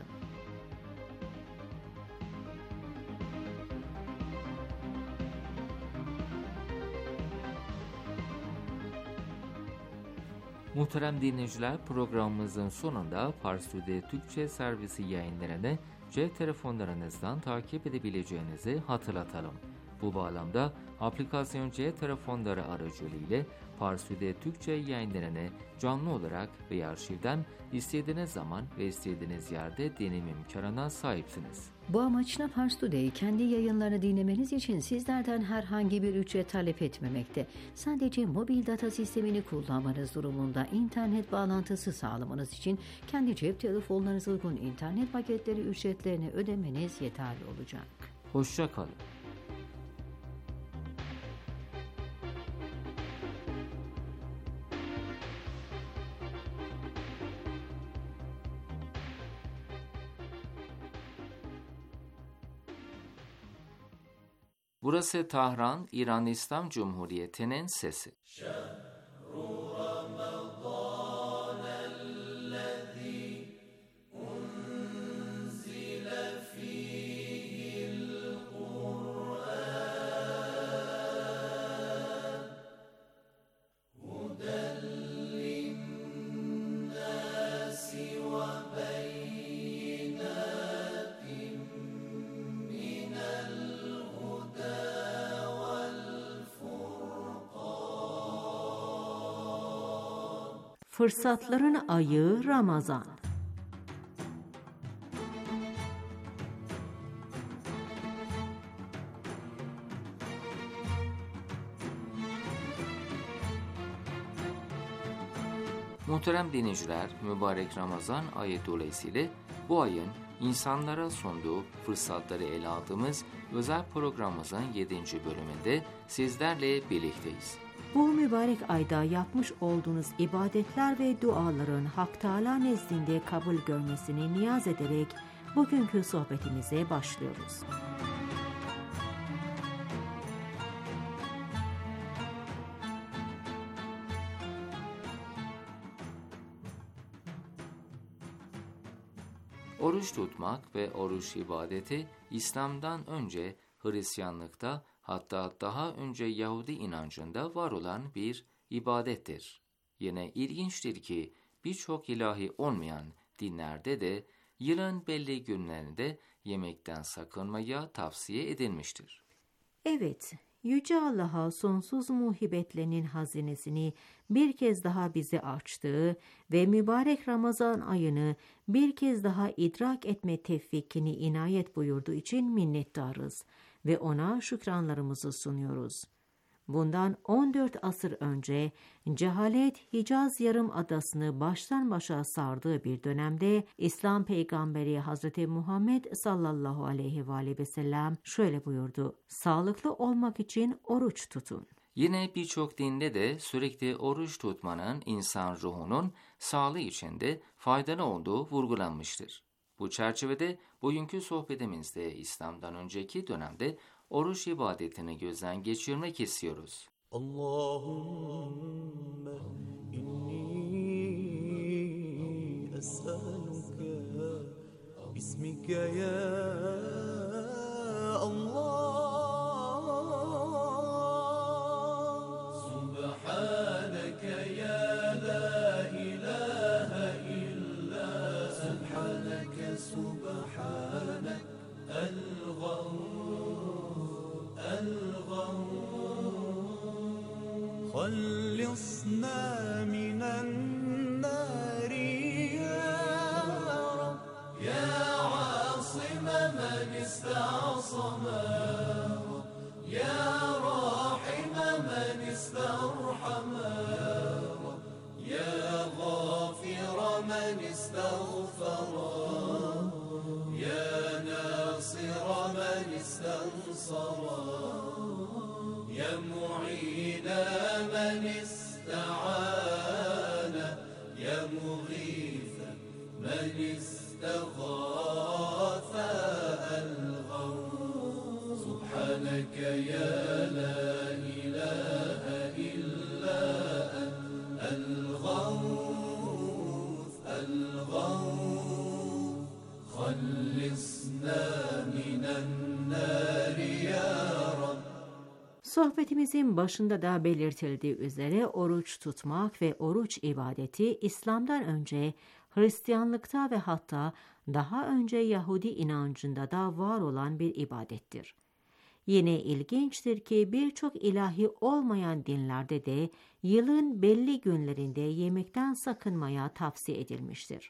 Muhterem dinleyiciler, programımızın sonunda Parsu'de Türkçe servisi yayınlarını cep telefonlarınızdan takip edebileceğinizi hatırlatalım. Bu bağlamda aplikasyon cep telefonları aracılığıyla Parsu'de Türkçe yayınlarını canlı olarak veya arşivden istediğiniz zaman ve istediğiniz yerde dinleme imkanına sahipsiniz. Bu amaçla Pars Today kendi yayınlarını dinlemeniz için sizlerden herhangi bir ücret talep etmemekte. Sadece mobil data sistemini kullanmanız durumunda internet bağlantısı sağlamanız için kendi cep telefonlarınıza uygun internet paketleri ücretlerini ödemeniz yeterli olacak. Hoşça kalın. Burası Tahran, İran İslam Cumhuriyeti'nin sesi. Fırsatların ayı Ramazan. Muhterem dinleyiciler, mübarek Ramazan ayı dolayısıyla bu ayın insanlara sunduğu fırsatları ele aldığımız özel programımızın yedinci bölümünde sizlerle birlikteyiz. Bu mübarek ayda yapmış olduğunuz ibadetler ve duaların Hak Teâlâ nezdinde kabul görmesini niyaz ederek bugünkü sohbetimize başlıyoruz. Oruç tutmak ve oruç ibadeti İslam'dan önce Hristiyanlıkta, hatta daha önce Yahudi inancında var olan bir ibadettir. Yine ilginçtir ki birçok ilahi olmayan dinlerde de yılın belli günlerinde yemekten sakınmaya tavsiye edilmiştir. Evet, Yüce Allah'a sonsuz muhibbetlerinin hazinesini bir kez daha bize açtığı ve mübarek Ramazan ayını bir kez daha idrak etme tevfikini inayet buyurduğu için minnettarız ve ona şükranlarımızı sunuyoruz. Bundan on dört asır önce cehalet Hicaz Yarımadası'nı baştan başa sardığı bir dönemde İslam peygamberi Hazreti Muhammed sallallahu aleyhi ve aleyhi ve sellem şöyle buyurdu: sağlıklı olmak için oruç tutun. Yine birçok dinde de sürekli oruç tutmanın insan ruhunun sağlığı için de faydalı olduğu vurgulanmıştır. Bu çerçevede bugünkü sohbetimizde İslam'dan önceki dönemde oruç ibadetini gözden geçirmek istiyoruz. Allahümme inni es'aluke bismike ya Allah. Subhaneke ya la ilahe illa Subhaneke subhanek el-gavur el-gavur خلصنا من النار يا رب يا عاصم من استعصم يا راحم من استرحم يا غافر من استغفر يا ناصر من استنصر يا معين من استعان يا مغيث من استغاث الغوث سبحانك يا لا إله إلا أنت الغوث الغوث خلصنا من النار يا رب. Sohbetimizin başında da belirtildiği üzere oruç tutmak ve oruç ibadeti İslam'dan önce Hristiyanlıkta ve hatta daha önce Yahudi inancında da var olan bir ibadettir. Yine ilginçtir ki birçok ilahi olmayan dinlerde de yılın belli günlerinde yemekten sakınmaya tavsiye edilmiştir.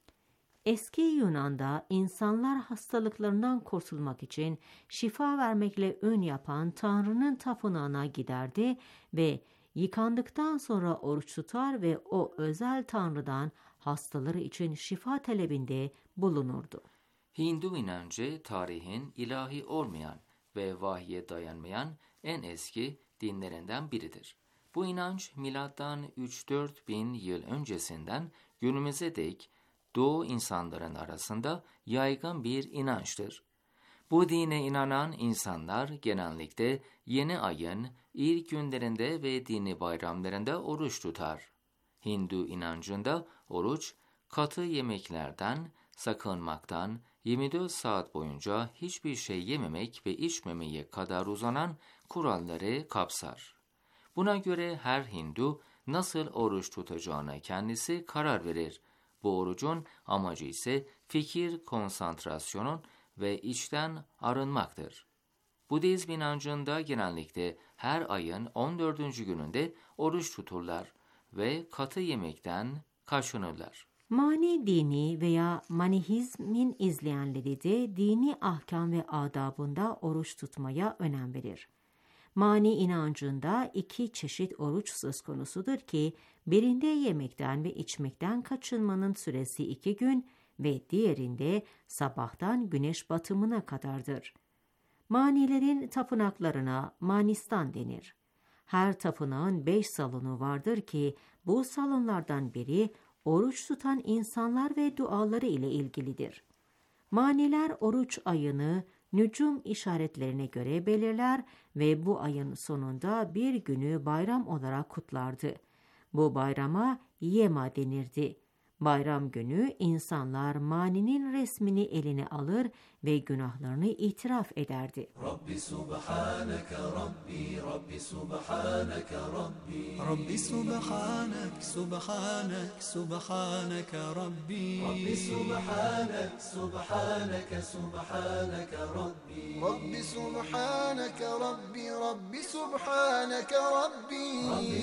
Eski Yunan'da insanlar hastalıklarından kurtulmak için şifa vermekle ün yapan Tanrı'nın tapınağına giderdi ve yıkandıktan sonra oruç tutar ve o özel Tanrı'dan hastaları için şifa talebinde bulunurdu. Hindu inancı tarihin ilahi olmayan ve vahye dayanmayan en eski dinlerinden biridir. Bu inanç milattan üç dört bin yıl öncesinden günümüze dek Doğu insanların arasında yaygın bir inançtır. Bu dine inanan insanlar genellikle yeni ayın ilk günlerinde ve dini bayramlarında oruç tutar. Hindu inancında oruç, katı yemeklerden sakınmaktan yirmi dört saat boyunca hiçbir şey yememek ve içmemeye kadar uzanan kuralları kapsar. Buna göre her Hindu nasıl oruç tutacağına kendisi karar verir. Bu orucun amacı ise fikir konsantrasyonun ve içten arınmaktır. Budizm inancında genellikle her ayın on dördüncü gününde oruç tuturlar ve katı yemekten kaçınırlar. Mani dini veya Manihizmin izleyenleri de dini ahkam ve adabında oruç tutmaya önem verir. Mani inancında iki çeşit oruç söz konusudur ki, birinde yemekten ve içmekten kaçınmanın süresi iki gün ve diğerinde sabahtan güneş batımına kadardır. Manilerin tapınaklarına Manistan denir. Her tapınağın beş salonu vardır ki, bu salonlardan biri oruç tutan insanlar ve duaları ile ilgilidir. Maniler oruç ayını nücum işaretlerine göre belirler ve bu ayın sonunda bir günü bayram olarak kutlardı. Bu bayrama Yema denirdi. Bayram günü insanlar maninin resmini eline alır ve günahlarını itiraf ederdi. Rabbi subhaneke Rabbi, Rabbi subhaneke Rabbi, Rabbi subhanek, subhanek, subhaneke Rabbi, Rabbi subhanek, subhaneke, subhaneke Rabbi, Rabbi subhaneke Rabbi, Rabbi subhaneke Rabbi, Rabbi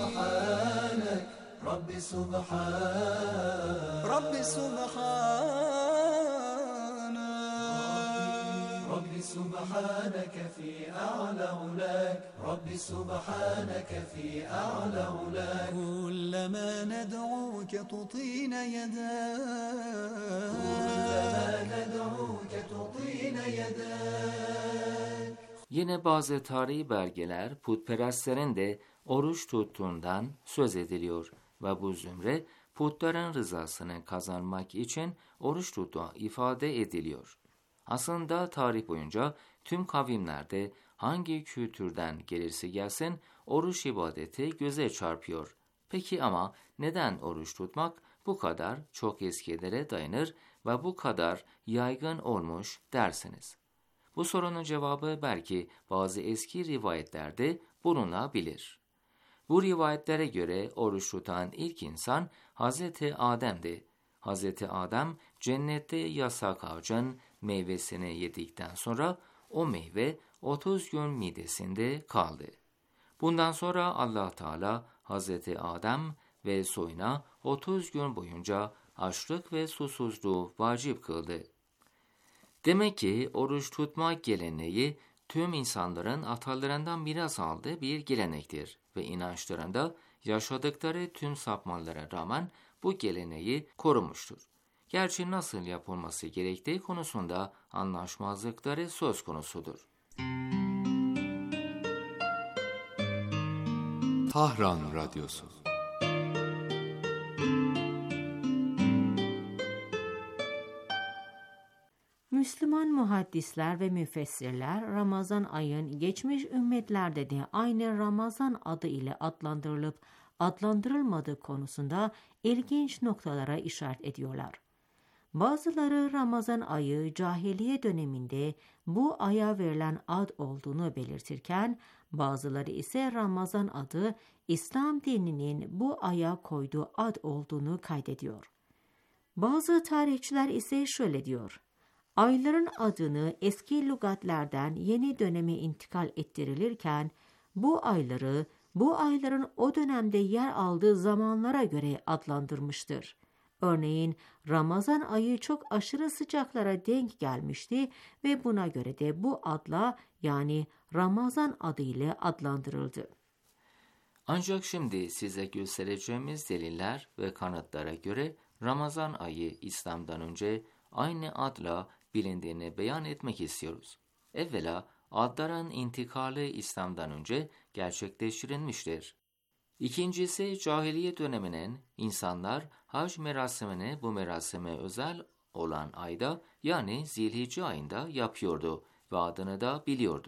subhanek, Rabbi subhanek, Rabbi subhanek, Rabbi subhaneke fi a'la ulak, Rabbi subhaneke fi a'la ulak. Kullama ned'uke tutina yadak, Kullama ned'uke tutina yadak. Yine bazı tarihi belgeler putperestlerin de oruç tuttuğundan söz ediliyor ve bu zümre putların rızasını kazanmak için oruç tuttuğu ifade ediliyor. Aslında tarih boyunca tüm kavimlerde hangi kültürden gelirse gelsin oruç ibadeti göze çarpıyor. Peki ama neden oruç tutmak bu kadar çok eskilere dayanır ve bu kadar yaygın olmuş dersiniz? Bu sorunun cevabı belki bazı eski rivayetlerde bulunabilir. Bu rivayetlere göre oruç tutan ilk insan Hazreti Adem'di. Hazreti Adem cennette yasak ağacın meyvesini yedikten sonra o meyve otuz gün midesinde kaldı. Bundan sonra Allah Teala Hazreti Adem ve soyuna otuz gün boyunca açlık ve susuzluğu vacip kıldı. Demek ki oruç tutma geleneği tüm insanların atalarından miras aldığı bir gelenektir ve inançlarında yaşadıkları tüm sapmalara rağmen bu geleneği korumuştur. Gerçi nasıl yapılması gerektiği konusunda anlaşmazlıkları söz konusudur. Tahran Radyosu. Müslüman muhaddisler ve müfessirler Ramazan ayın geçmiş ümmetlerde de aynı Ramazan adı ile adlandırılıp adlandırılmadığı konusunda ilginç noktalara işaret ediyorlar. Bazıları Ramazan ayı cahiliye döneminde bu aya verilen ad olduğunu belirtirken, bazıları ise Ramazan adı İslam dininin bu aya koyduğu ad olduğunu kaydediyor. Bazı tarihçiler ise şöyle diyor: ayların adını eski lügatlerden yeni döneme intikal ettirilirken, bu ayları bu ayların o dönemde yer aldığı zamanlara göre adlandırmıştır. Örneğin Ramazan ayı çok aşırı sıcaklara denk gelmişti ve buna göre de bu adla yani Ramazan adı ile adlandırıldı. Ancak şimdi size göstereceğimiz deliller ve kanıtlara göre Ramazan ayı İslam'dan önce aynı adla bilindiğini beyan etmek istiyoruz. Evvela adların intikali İslam'dan önce gerçekleştirilmiştir. İkincisi cahiliye döneminin insanlar hac merasimini bu merasime özel olan ayda yani Zilhicce ayında yapıyordu ve adını da biliyordu.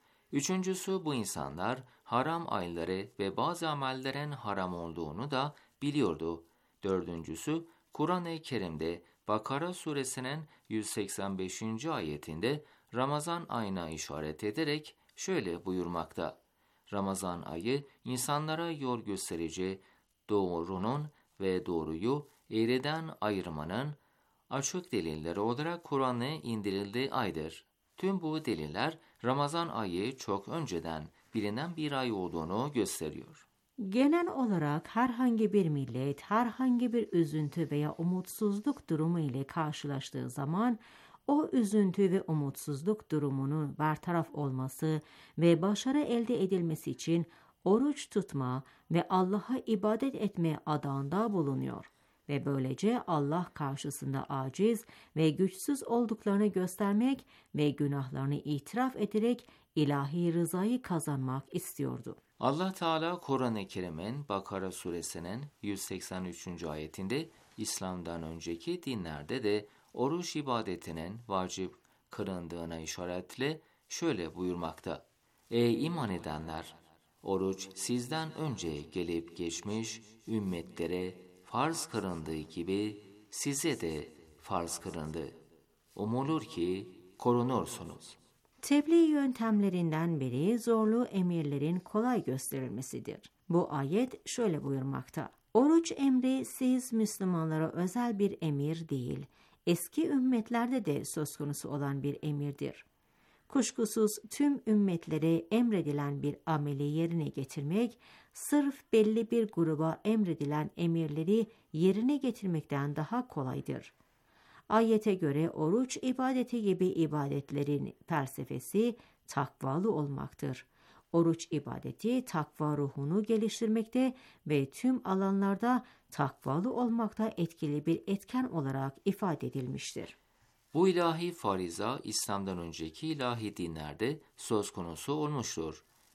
Üçüncüsü bu insanlar haram ayları ve bazı amellerin haram olduğunu da biliyordu. Dördüncüsü Kur'an-ı Kerim'de Bakara suresinin yüz seksen beşinci ayetinde Ramazan ayına işaret ederek şöyle buyurmakta: Ramazan ayı insanlara yol gösterici, doğrunun ve doğruyu eğriden ayırmanın açık delilleri olarak Kur'an'a indirildiği aydır. Tüm bu deliller Ramazan ayı çok önceden bilinen bir ay olduğunu gösteriyor. Genel olarak herhangi bir millet herhangi bir üzüntü veya umutsuzluk durumu ile karşılaştığı zaman o üzüntü ve umutsuzluk durumunun bertaraf olması ve başarı elde edilmesi için oruç tutma ve Allah'a ibadet etme adağında bulunuyor ve böylece Allah karşısında aciz ve güçsüz olduklarını göstermek ve günahlarını itiraf ederek ilahi rızayı kazanmak istiyordu. Allah Teala Kur'an-ı Kerim'in Bakara suresinin yüz seksen üçüncü ayetinde İslam'dan önceki dinlerde de oruç ibadetinin vacip kılındığına işaretle şöyle buyurmakta: Ey iman edenler! Oruç sizden önce gelip geçmiş ümmetlere farz kılındığı gibi size de farz kılındı. Umulur ki korunursunuz. Tebliğ yöntemlerinden biri zorlu emirlerin kolay gösterilmesidir. Bu ayet şöyle buyurmakta: Oruç emri siz Müslümanlara özel bir emir değil, eski ümmetlerde de söz konusu olan bir emirdir. Kuşkusuz tüm ümmetlere emredilen bir ameli yerine getirmek, sırf belli bir gruba emredilen emirleri yerine getirmekten daha kolaydır. Ayete göre oruç ibadeti gibi ibadetlerin felsefesi takvalı olmaktır. Oruç ibadeti takva ruhunu geliştirmekte ve tüm alanlarda takvalı olmakta etkili bir etken olarak ifade edilmiştir. Bu ilahi fariza İslam'dan önceki ilahi dinlerde söz konusu olmuştur.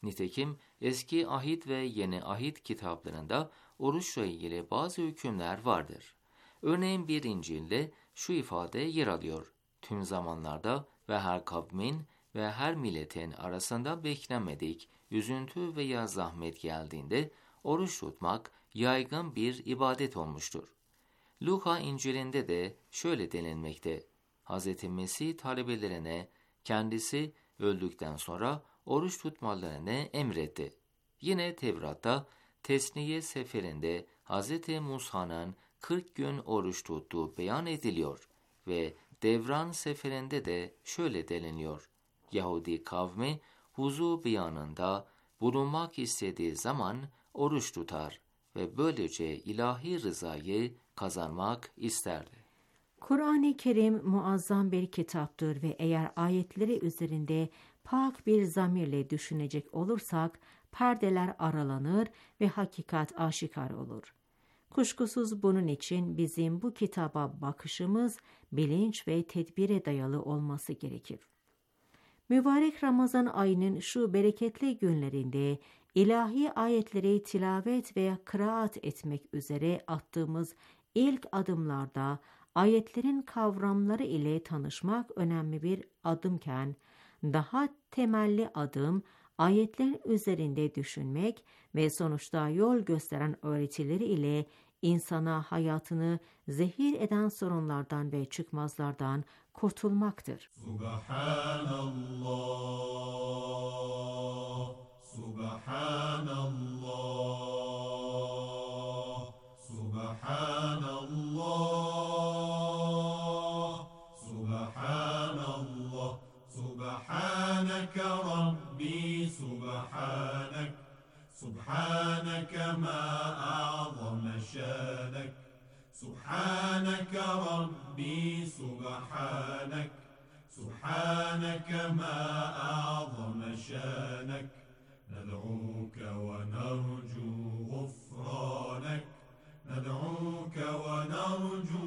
Nitekim Eski Ahit ve Yeni Ahit kitaplarında oruçla ilgili bazı hükümler vardır. Örneğin bir İncil'de şu ifade yer alıyor: tüm zamanlarda ve her kavmin ve her milletin arasında beklenmedik üzüntü veya zahmet geldiğinde oruç tutmak yaygın bir ibadet olmuştur. Luka İncil'inde de şöyle denilmekte: Hz. Mesih talebelerine kendisi öldükten sonra oruç tutmalarını emretti. Yine Tevrat'ta Tesniye seferinde Hz. Musa'nın kırk gün oruç tuttuğu beyan ediliyor ve Devran seferinde de şöyle deniliyor: Yahudi kavmi huzu beyanında bulunmak istediği zaman oruç tutar ve böylece ilahi rızayı kazanmak isterdi. Kur'an-ı Kerim muazzam bir kitaptır ve eğer ayetleri üzerinde pak bir zamirle düşünecek olursak perdeler aralanır ve hakikat aşikar olur. Kuşkusuz bunun için bizim bu kitaba bakışımız bilinç ve tedbire dayalı olması gerekir. Mübarek Ramazan ayının şu bereketli günlerinde ilahi ayetleri tilavet veya kıraat etmek üzere attığımız ilk adımlarda ayetlerin kavramları ile tanışmak önemli bir adımken, daha temelli adım ayetlerin üzerinde düşünmek ve sonuçta yol gösteren öğretileri ile insana hayatını zehir eden sorunlardan ve çıkmazlardan kurtulmaktır. Subhanallah, Subhanallah, Subhanallah, Subhanallah, Subhaneke Rabbi, Subhanek, Subhaneke ma a'zame şanek, Subhaneke Rabbi, Subhanek, Subhaneke ma a'zame şanek, Ned'uke ve nercu gufranek, Ned'uke ve nercu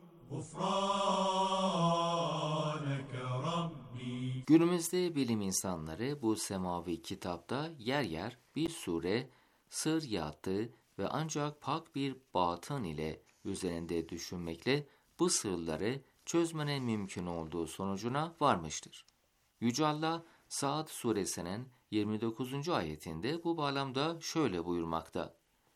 gufraneke Rabbi. Günümüzde bilim insanları bu semavi kitapta yer yer bir sure, sır yattığı ve ancak pak bir batın ile üzerinde düşünmekle bu sırları çözmenin mümkün olduğu sonucuna varmıştır. Yüce Allah Saat suresinin yirmi dokuzuncu ayetinde bu bağlamda şöyle buyurmakta: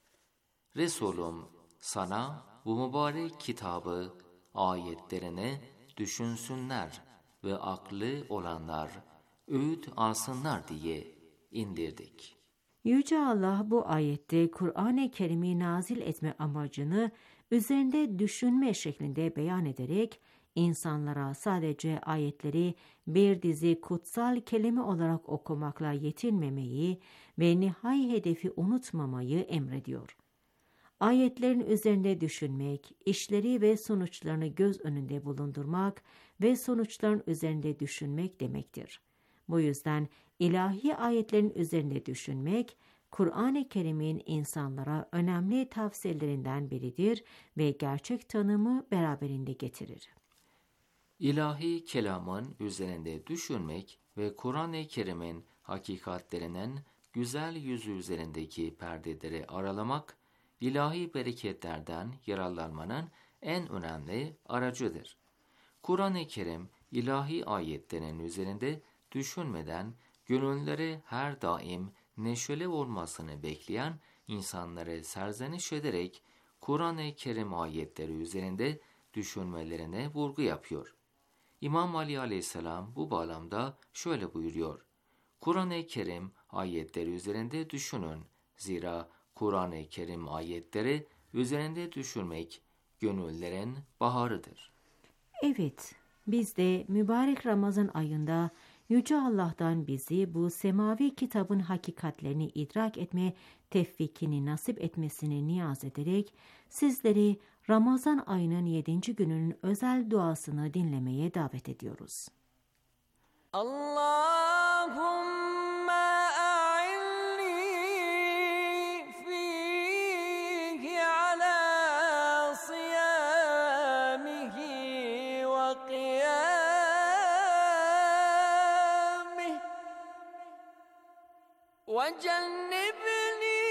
Resulüm sana bu mübarek kitabı ayetlerine düşünsünler ve aklı olanlar öğüt alsınlar diye indirdik. Yüce Allah bu ayette Kur'an-ı Kerim'i nazil etme amacını üzerinde düşünme şeklinde beyan ederek insanlara sadece ayetleri bir dizi kutsal kelime olarak okumakla yetinmemeyi ve nihai hedefi unutmamayı emrediyor. Ayetlerin üzerinde düşünmek, işleri ve sonuçlarını göz önünde bulundurmak ve sonuçların üzerinde düşünmek demektir. Bu yüzden ilahi ayetlerin üzerinde düşünmek, Kur'an-ı Kerim'in insanlara önemli tavsiyelerinden biridir ve gerçek tanımı beraberinde getirir. İlahi kelamın üzerinde düşünmek ve Kur'an-ı Kerim'in hakikatlerinin güzel yüzü üzerindeki perdeleri aralamak, ilahi bereketlerden yararlanmanın en önemli aracıdır. Kur'an-ı Kerim, ilahi ayetlerin üzerinde düşünmeden gönülleri her daim neşeli olmasını bekleyen insanları serzeniş ederek Kur'an-ı Kerim ayetleri üzerinde düşünmelerine vurgu yapıyor. İmam Ali Aleyhisselam bu bağlamda şöyle buyuruyor: Kur'an-ı Kerim ayetleri üzerinde düşünün. Zira Kur'an-ı Kerim ayetleri üzerinde düşünmek gönüllerin baharıdır. Evet, biz de mübarek Ramazan ayında Yüce Allah'tan bizi bu semavi kitabın hakikatlerini idrak etme tevfikini nasip etmesini niyaz ederek sizleri Ramazan ayının yedinci gününün özel duasını dinlemeye davet ediyoruz. Allahümme a'inni fihi ala siyamihi ve qiyamihi وجنبني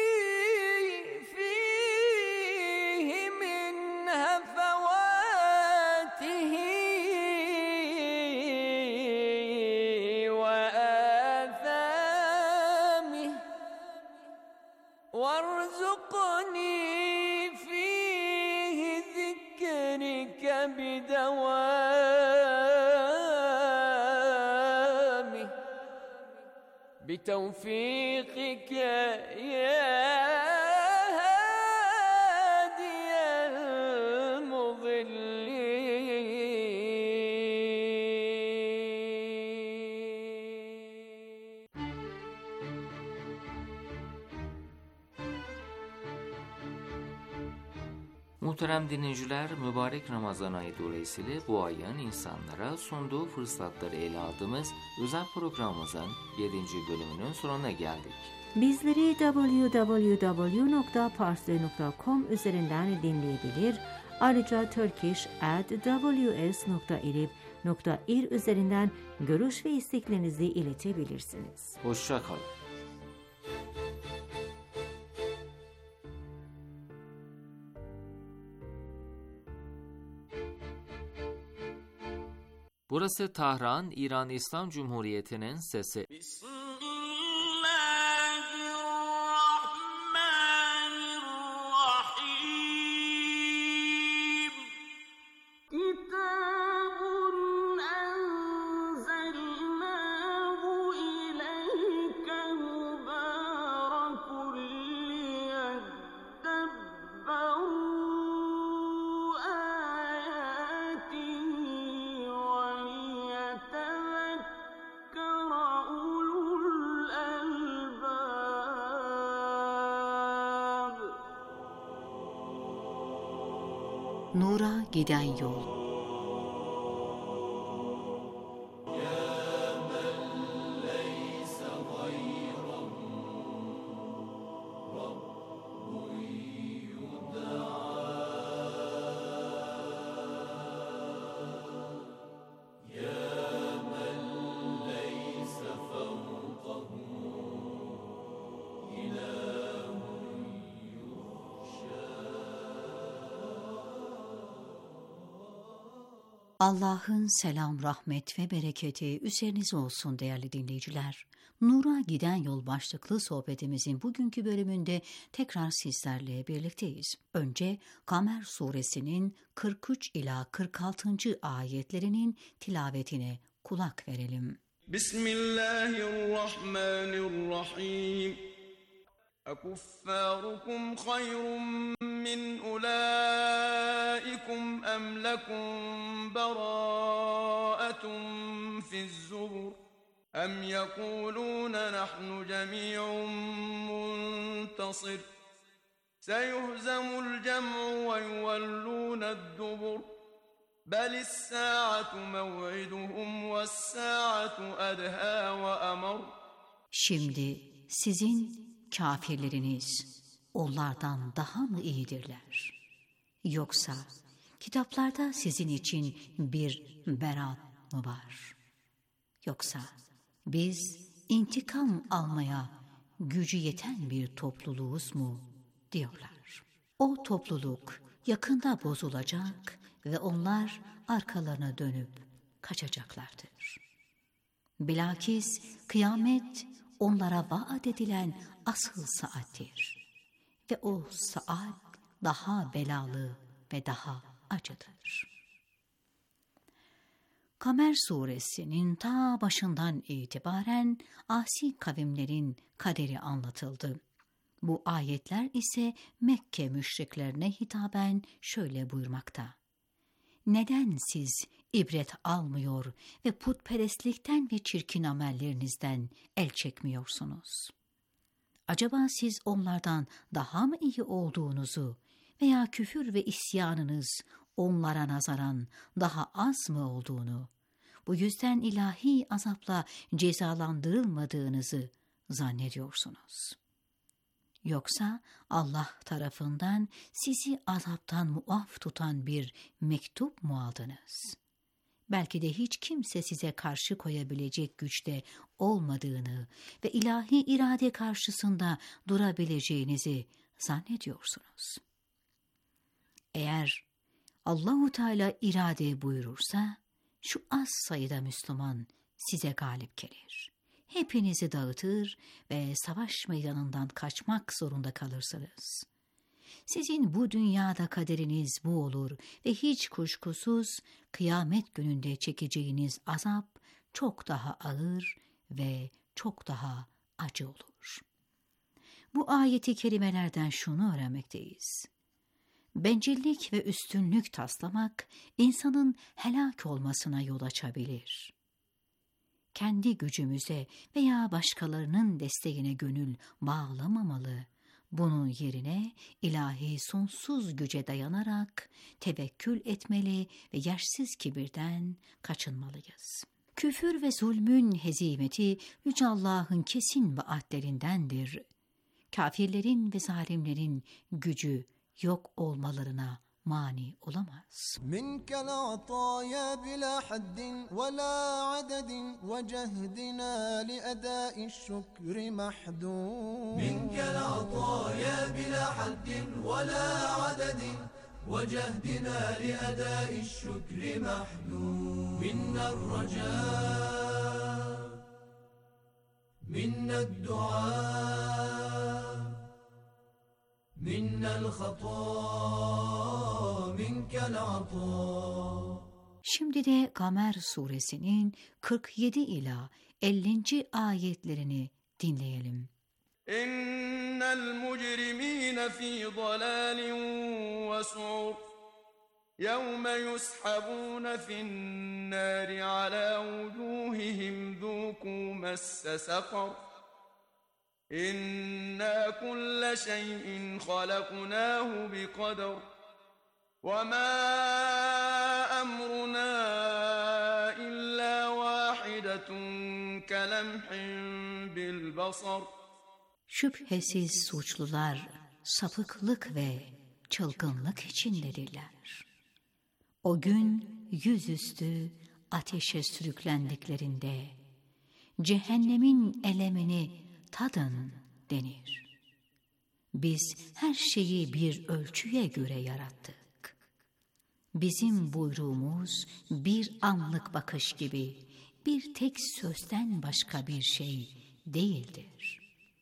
فيه من هفواته وآثامه وارزقني فيه ذكرك بدوامه بتوفيقك يا هادي المضلين. Muhterem dinleyiciler, mübarek Ramazan ayı dolayısıyla bu ayın insanlara sunduğu fırsatları ele aldığımız özel programımızın yedinci bölümünün sonuna geldik. Bizleri double-u double-u double-u nokta parsi nokta com üzerinden dinleyebilir, ayrıca turkish at w s nokta irib nokta ir üzerinden görüş ve isteklerinizi iletebilirsiniz. Hoşça kalın. Burası Tahran, İran İslam Cumhuriyeti'nin sesi. Nura giden yol. Allah'ın selam, rahmet ve bereketi üzerinize olsun değerli dinleyiciler. Nur'a giden yol başlıklı sohbetimizin bugünkü bölümünde tekrar sizlerle birlikteyiz. Önce Kamer suresinin kırk üç ila kırk altıncı ayetlerinin tilavetine kulak verelim. Bismillahirrahmanirrahim. أَكُفَّارُكُمْ خَيْرٌ مِّنْ أُولَٰئِكُمْ أَمْ لَكُمْ بَرَاءَةٌ فِي الزُّبُرِ أَمْ يَقُولُونَ نَحْنُ جَمِيعٌ مُّنتَصِرٌ سَيُهْزَمُ الْجَمْعُ وَيُوَلُّونَ الدُّبُرَ بَلِ السَّاعَةُ مَوْعِدُهُمْ وَالسَّاعَةُ أَدْهَىٰ وَأَمَرُّ. Şimdi sizin kafirleriniz onlardan daha mı iyidirler? Yoksa kitaplarda sizin için bir berat mı var? Yoksa biz intikam almaya gücü yeten bir topluluğuz mu diyorlar. O topluluk yakında bozulacak ve onlar arkalarına dönüp kaçacaklardır. Bilakis kıyamet onlara vaat edilen asıl saattir ve o saat daha belalı ve daha acıdır. Kamer suresinin ta başından itibaren asi kavimlerin kaderi anlatıldı. Bu ayetler ise Mekke müşriklerine hitaben şöyle buyurmakta: Neden siz ibret almıyor ve putperestlikten ve çirkin amellerinizden el çekmiyorsunuz? Acaba siz onlardan daha mı iyi olduğunuzu veya küfür ve isyanınız onlara nazaran daha az mı olduğunu, bu yüzden ilahi azapla cezalandırılmadığınızı zannediyorsunuz? Yoksa Allah tarafından sizi azaptan muaf tutan bir mektup mu aldınız? belki de hiç kimse size karşı koyabilecek güçte olmadığını ve ilahi irade karşısında durabileceğinizi zannediyorsunuz. Eğer Allahu Teala irade buyurursa, şu az sayıda Müslüman size galip gelir. Hepinizi dağıtır ve savaş meydanından kaçmak zorunda kalırsınız. Sizin bu dünyada kaderiniz bu olur ve hiç kuşkusuz kıyamet gününde çekeceğiniz azap çok daha ağır ve çok daha acı olur. Bu ayeti kerimelerden şunu öğrenmekteyiz. Bencillik ve üstünlük taslamak insanın helak olmasına yol açabilir. Kendi gücümüze veya başkalarının desteğine gönül bağlamamalı, bunun yerine ilahi sonsuz güce dayanarak tevekkül etmeli ve yersiz kibirden kaçınmalıyız. Küfür ve zulmün hezimeti Yüce Allah'ın kesin vaatlerindendir. Kafirlerin ve zalimlerin gücü yok olmalarına mani olamaz. Minkel ataya bila haddin ve la adedin ve cehdina li edâi şükri mahdûn. Minkel ataya bila haddin ve la adedin ve cehdina li edâi şükri mahdûn. Minner racâ, minned duâ, minnel hatâ, minkel atâ. Şimdi de Kamer suresinin kırk yedi ila ellinci ayetlerini dinleyelim. İnnel mujrimîne fî dalâlin ve su'ur. Yevme yushabûne finnâri alâ vujûhihim zûkû messe sakar. İnna kulle şeyin halaknâhu biqadar. Ve mâ emrunâ illâ vâhidetun kelemhin bil basar. Şüphesiz suçlular sapıklık ve çılgınlık içindedirler. O gün yüzüstü ateşe sürüklendiklerinde cehennemin elemini tadın denir. Biz her şeyi bir ölçüye göre yarattık. Bizim buyruğumuz bir anlık bakış gibi bir tek sözden başka bir şey değildir.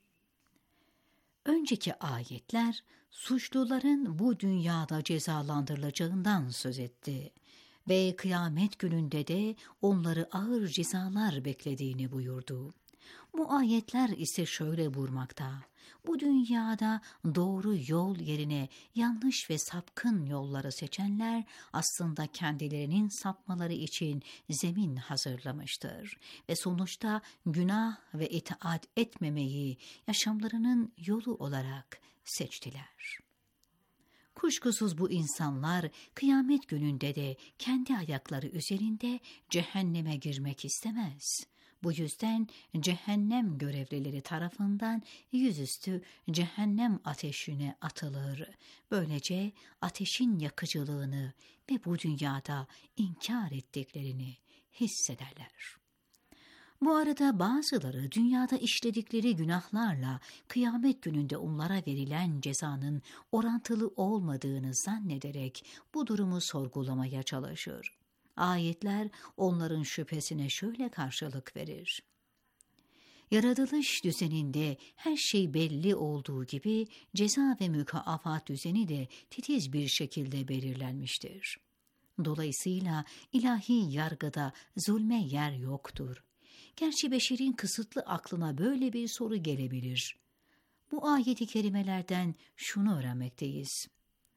Önceki ayetler suçluların bu dünyada cezalandırılacağından söz etti ve kıyamet gününde de onları ağır cezalar beklediğini buyurdu. Bu ayetler ise şöyle buyurmakta: bu dünyada doğru yol yerine yanlış ve sapkın yolları seçenler aslında kendilerinin sapmaları için zemin hazırlamıştır ve sonuçta günah ve itaat etmemeyi yaşamlarının yolu olarak seçtiler. Kuşkusuz bu insanlar kıyamet gününde de kendi ayakları üzerinde cehenneme girmek istemez. Bu yüzden cehennem görevlileri tarafından yüzüstü cehennem ateşine atılır. Böylece ateşin yakıcılığını ve bu dünyada inkar ettiklerini hissederler. Bu arada bazıları dünyada işledikleri günahlarla kıyamet gününde onlara verilen cezanın orantılı olmadığını zannederek bu durumu sorgulamaya çalışır. Ayetler onların şüphesine şöyle karşılık verir. Yaratılış düzeninde her şey belli olduğu gibi ceza ve mükafat düzeni de titiz bir şekilde belirlenmiştir. Dolayısıyla ilahi yargıda zulme yer yoktur. Gerçi beşerin kısıtlı aklına böyle bir soru gelebilir. Bu ayet-i kerimelerden şunu öğrenmekteyiz.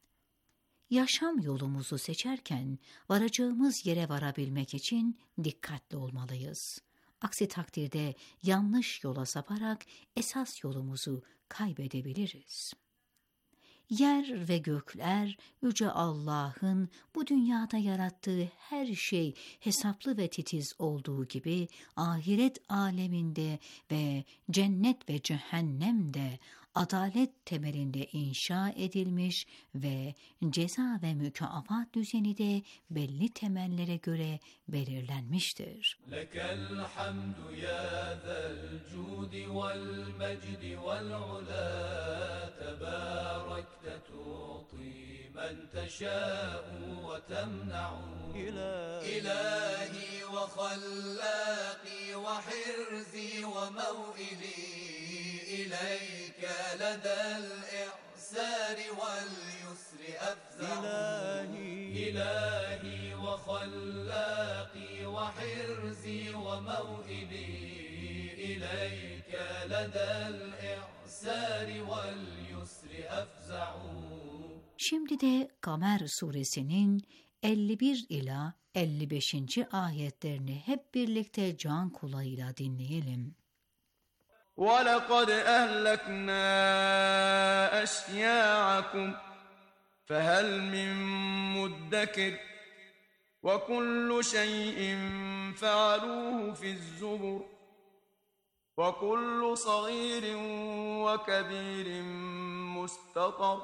Yaşam yolumuzu seçerken varacağımız yere varabilmek için dikkatli olmalıyız. Aksi takdirde yanlış yola saparak esas yolumuzu kaybedebiliriz. Yer ve gökler Yüce Allah'ın bu dünyada yarattığı her şey hesaplı ve titiz olduğu gibi ahiret aleminde ve cennet ve cehennemde adalet temelinde inşa edilmiş ve ceza ve mükafat düzeni de belli temellere göre belirlenmiştir. Lekel hamdu ya zel cudi vel mecdi vel ula tebarekte tu'ti men teşâ'u ve temna'u ilahi ve khallâki ve hirzi ve mev'ili إليك لدى الإعسار واليسر أفزع إلهي إلهي وخلاقي وحرزي وموئلي إليك لدى الإعسار واليسر أفزع. Şimdi de Kamer suresinin elli bir ila elli beşinci ayetlerini hep birlikte can kulağıyla dinleyelim. وَلَقَدْ أَهْلَكْنَا أَشْيَاعَكُمْ فَهَلْ مِنْ مُدَّكِرٍ وَكُلُّ شَيْءٍ فَعَلُوهُ فِي الزُّبُرِ وَكُلُّ صَغِيرٍ وَكَبِيرٍ مُسْتَطَرٍ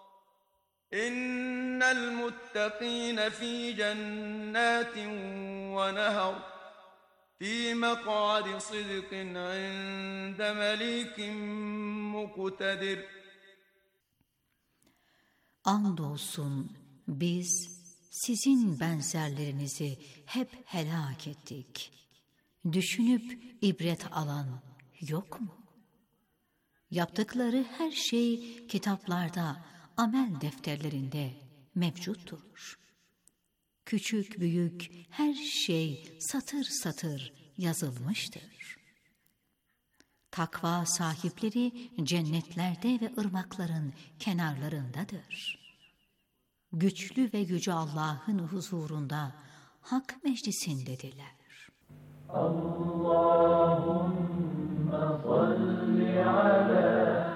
إِنَّ الْمُتَّقِينَ فِي جَنَّاتٍ وَنَهَرٍ في مقعد صدق عند مليك مقتدر. Andolsun biz sizin benzerlerinizi hep helak ettik. Düşünüp ibret alan yok mu? Yaptıkları her şey kitaplarda, amel defterlerinde mevcuttur. Küçük büyük her şey satır satır yazılmıştır. Takva sahipleri cennetlerde ve ırmakların kenarlarındadır. Güçlü ve yüce Allah'ın huzurunda hak meclisindedirler. Allahümme salli ala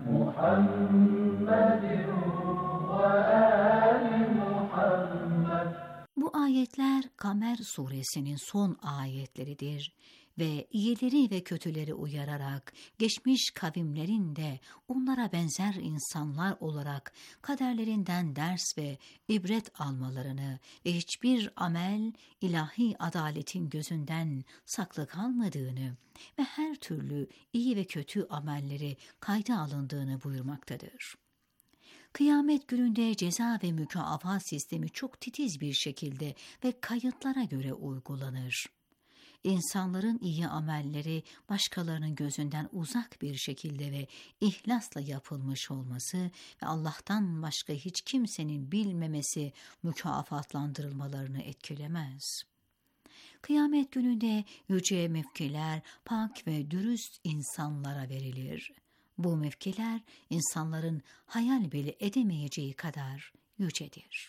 Muhammedin ve ali Muhammed. Bu ayetler Kamer suresinin son ayetleridir ve iyileri ve kötüleri uyararak geçmiş kavimlerin de onlara benzer insanlar olarak kaderlerinden ders ve ibret almalarını ve hiçbir amel ilahi adaletin gözünden saklı kalmadığını ve her türlü iyi ve kötü amelleri kayda alındığını buyurmaktadır. Kıyamet gününde ceza ve mükafat sistemi çok titiz bir şekilde ve kayıtlara göre uygulanır. İnsanların iyi amelleri başkalarının gözünden uzak bir şekilde ve ihlasla yapılmış olması ve Allah'tan başka hiç kimsenin bilmemesi mükafatlandırılmalarını etkilemez. Kıyamet gününde yüce mevkiler pak ve dürüst insanlara verilir. Bu mevkiler insanların hayal bile edemeyeceği kadar yücedir.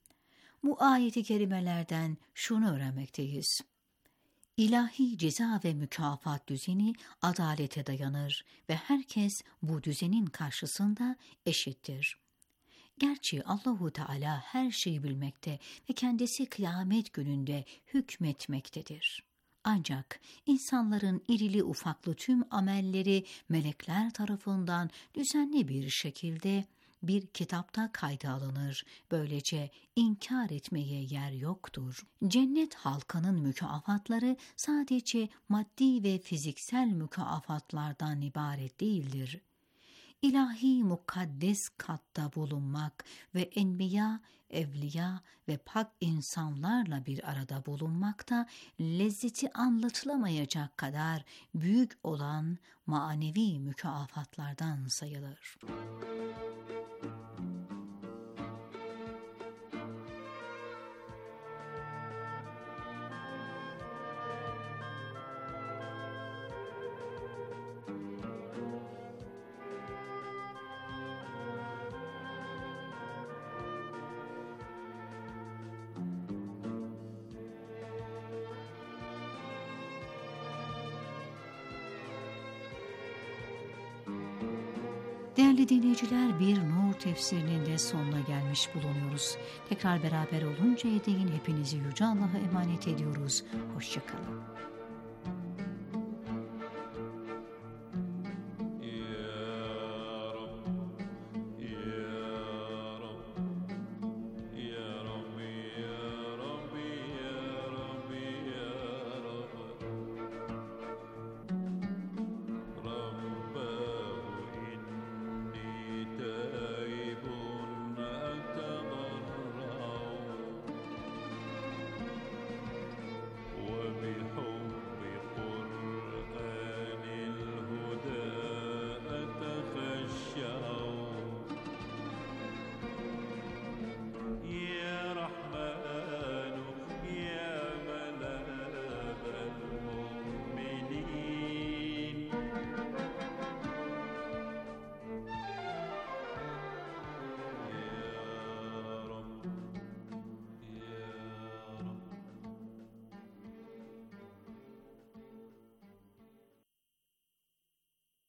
Bu ayeti kerimelerden şunu öğrenmekteyiz. İlahi ceza ve mükafat düzeni adalete dayanır ve herkes bu düzenin karşısında eşittir. Gerçi Allahu Teala her şeyi bilmekte ve kendisi kıyamet gününde hükmetmektedir. Ancak insanların irili ufaklı tüm amelleri melekler tarafından düzenli bir şekilde bir kitapta kayda alınır. Böylece inkar etmeye yer yoktur. Cennet halkının mükafatları sadece maddi ve fiziksel mükafatlardan ibaret değildir. İlahi mukaddes katta bulunmak ve enbiya, evliya ve pak insanlarla bir arada bulunmak da lezzeti anlatılamayacak kadar büyük olan manevi mükafatlardan sayılır. Değerli dinleyiciler, bir Nur tefsirinin de sonuna gelmiş bulunuyoruz. Tekrar beraber oluncaya değin hepinizi Yüce Allah'a emanet ediyoruz. Hoşça kalın. Ya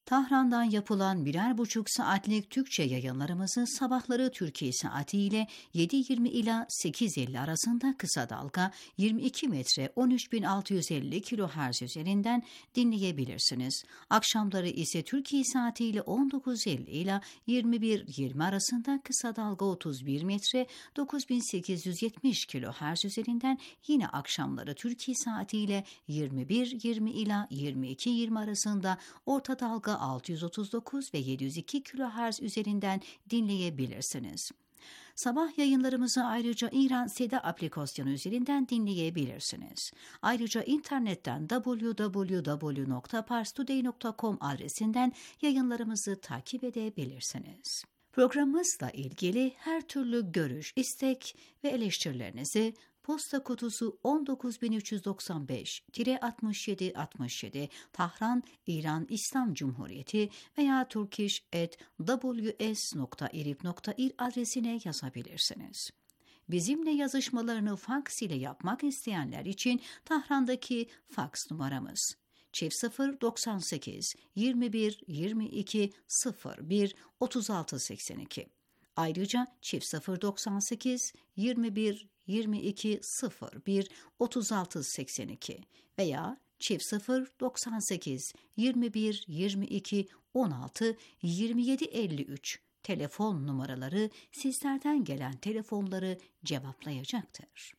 Tahran'dan yapılan birer buçuk saatlik Türkçe yayınlarımızı sabahları Türkiye saatiyle yedi yirmi ila sekiz elli arasında kısa dalga yirmi iki metre on üç bin altı yüz elli kilohertz üzerinden dinleyebilirsiniz. Akşamları ise Türkiye saatiyle on dokuz elli ila yirmi bir yirmi arasında kısa dalga otuz bir metre dokuz bin sekiz yüz yetmiş kilohertz üzerinden, yine akşamları Türkiye saatiyle yirmi bir yirmi ila yirmi iki yirmi arasında orta dalga altı yüz otuz dokuz ve yedi yüz iki kilohertz üzerinden dinleyebilirsiniz. Sabah yayınlarımızı ayrıca İran Seda aplikasyonu üzerinden dinleyebilirsiniz. Ayrıca internetten double-u double-u double-u nokta parstoday nokta com adresinden yayınlarımızı takip edebilirsiniz. Programımızla ilgili her türlü görüş, istek ve eleştirilerinizi posta kutusu on dokuz bin üç yüz doksan beş altmış yedi altmış yedi Tahran, İran İslam Cumhuriyeti veya turkish at w s nokta irib nokta ir adresine yazabilirsiniz. Bizimle yazışmalarını faks ile yapmak isteyenler için Tahran'daki faks numaramız çift sıfır doksan sekiz yirmi bir yirmi iki sıfır bir otuz altı seksen iki. Ayrıca çift sıfır doksan sekiz yirmi bir yirmi iki sıfır bir otuz altı seksen iki veya çift sıfır doksan sekiz yirmi bir yirmi iki on altı yirmi yedi elli üç telefon numaraları sizlerden gelen telefonları cevaplayacaktır.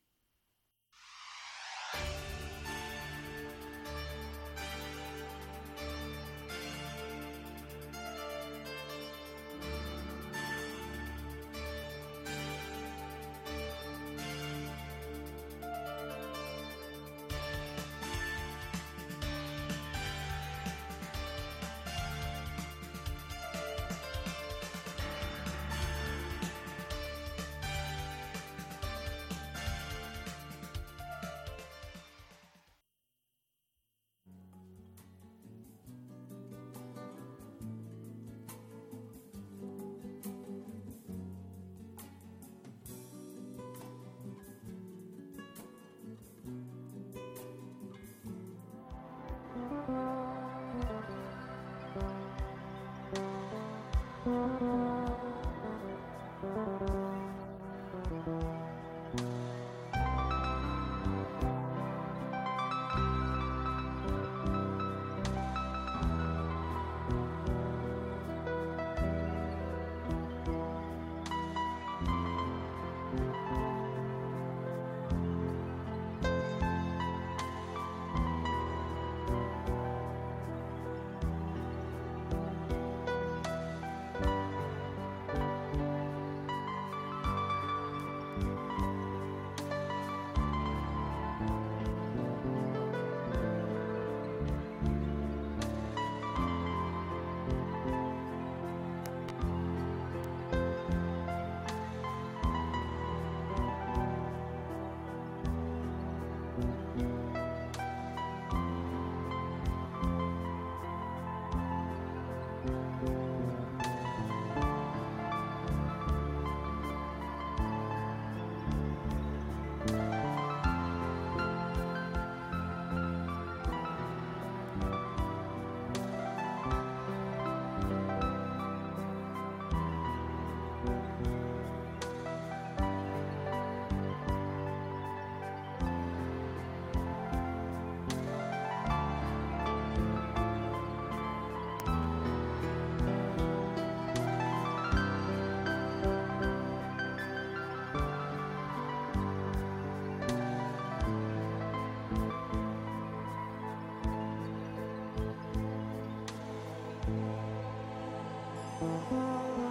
Thank you.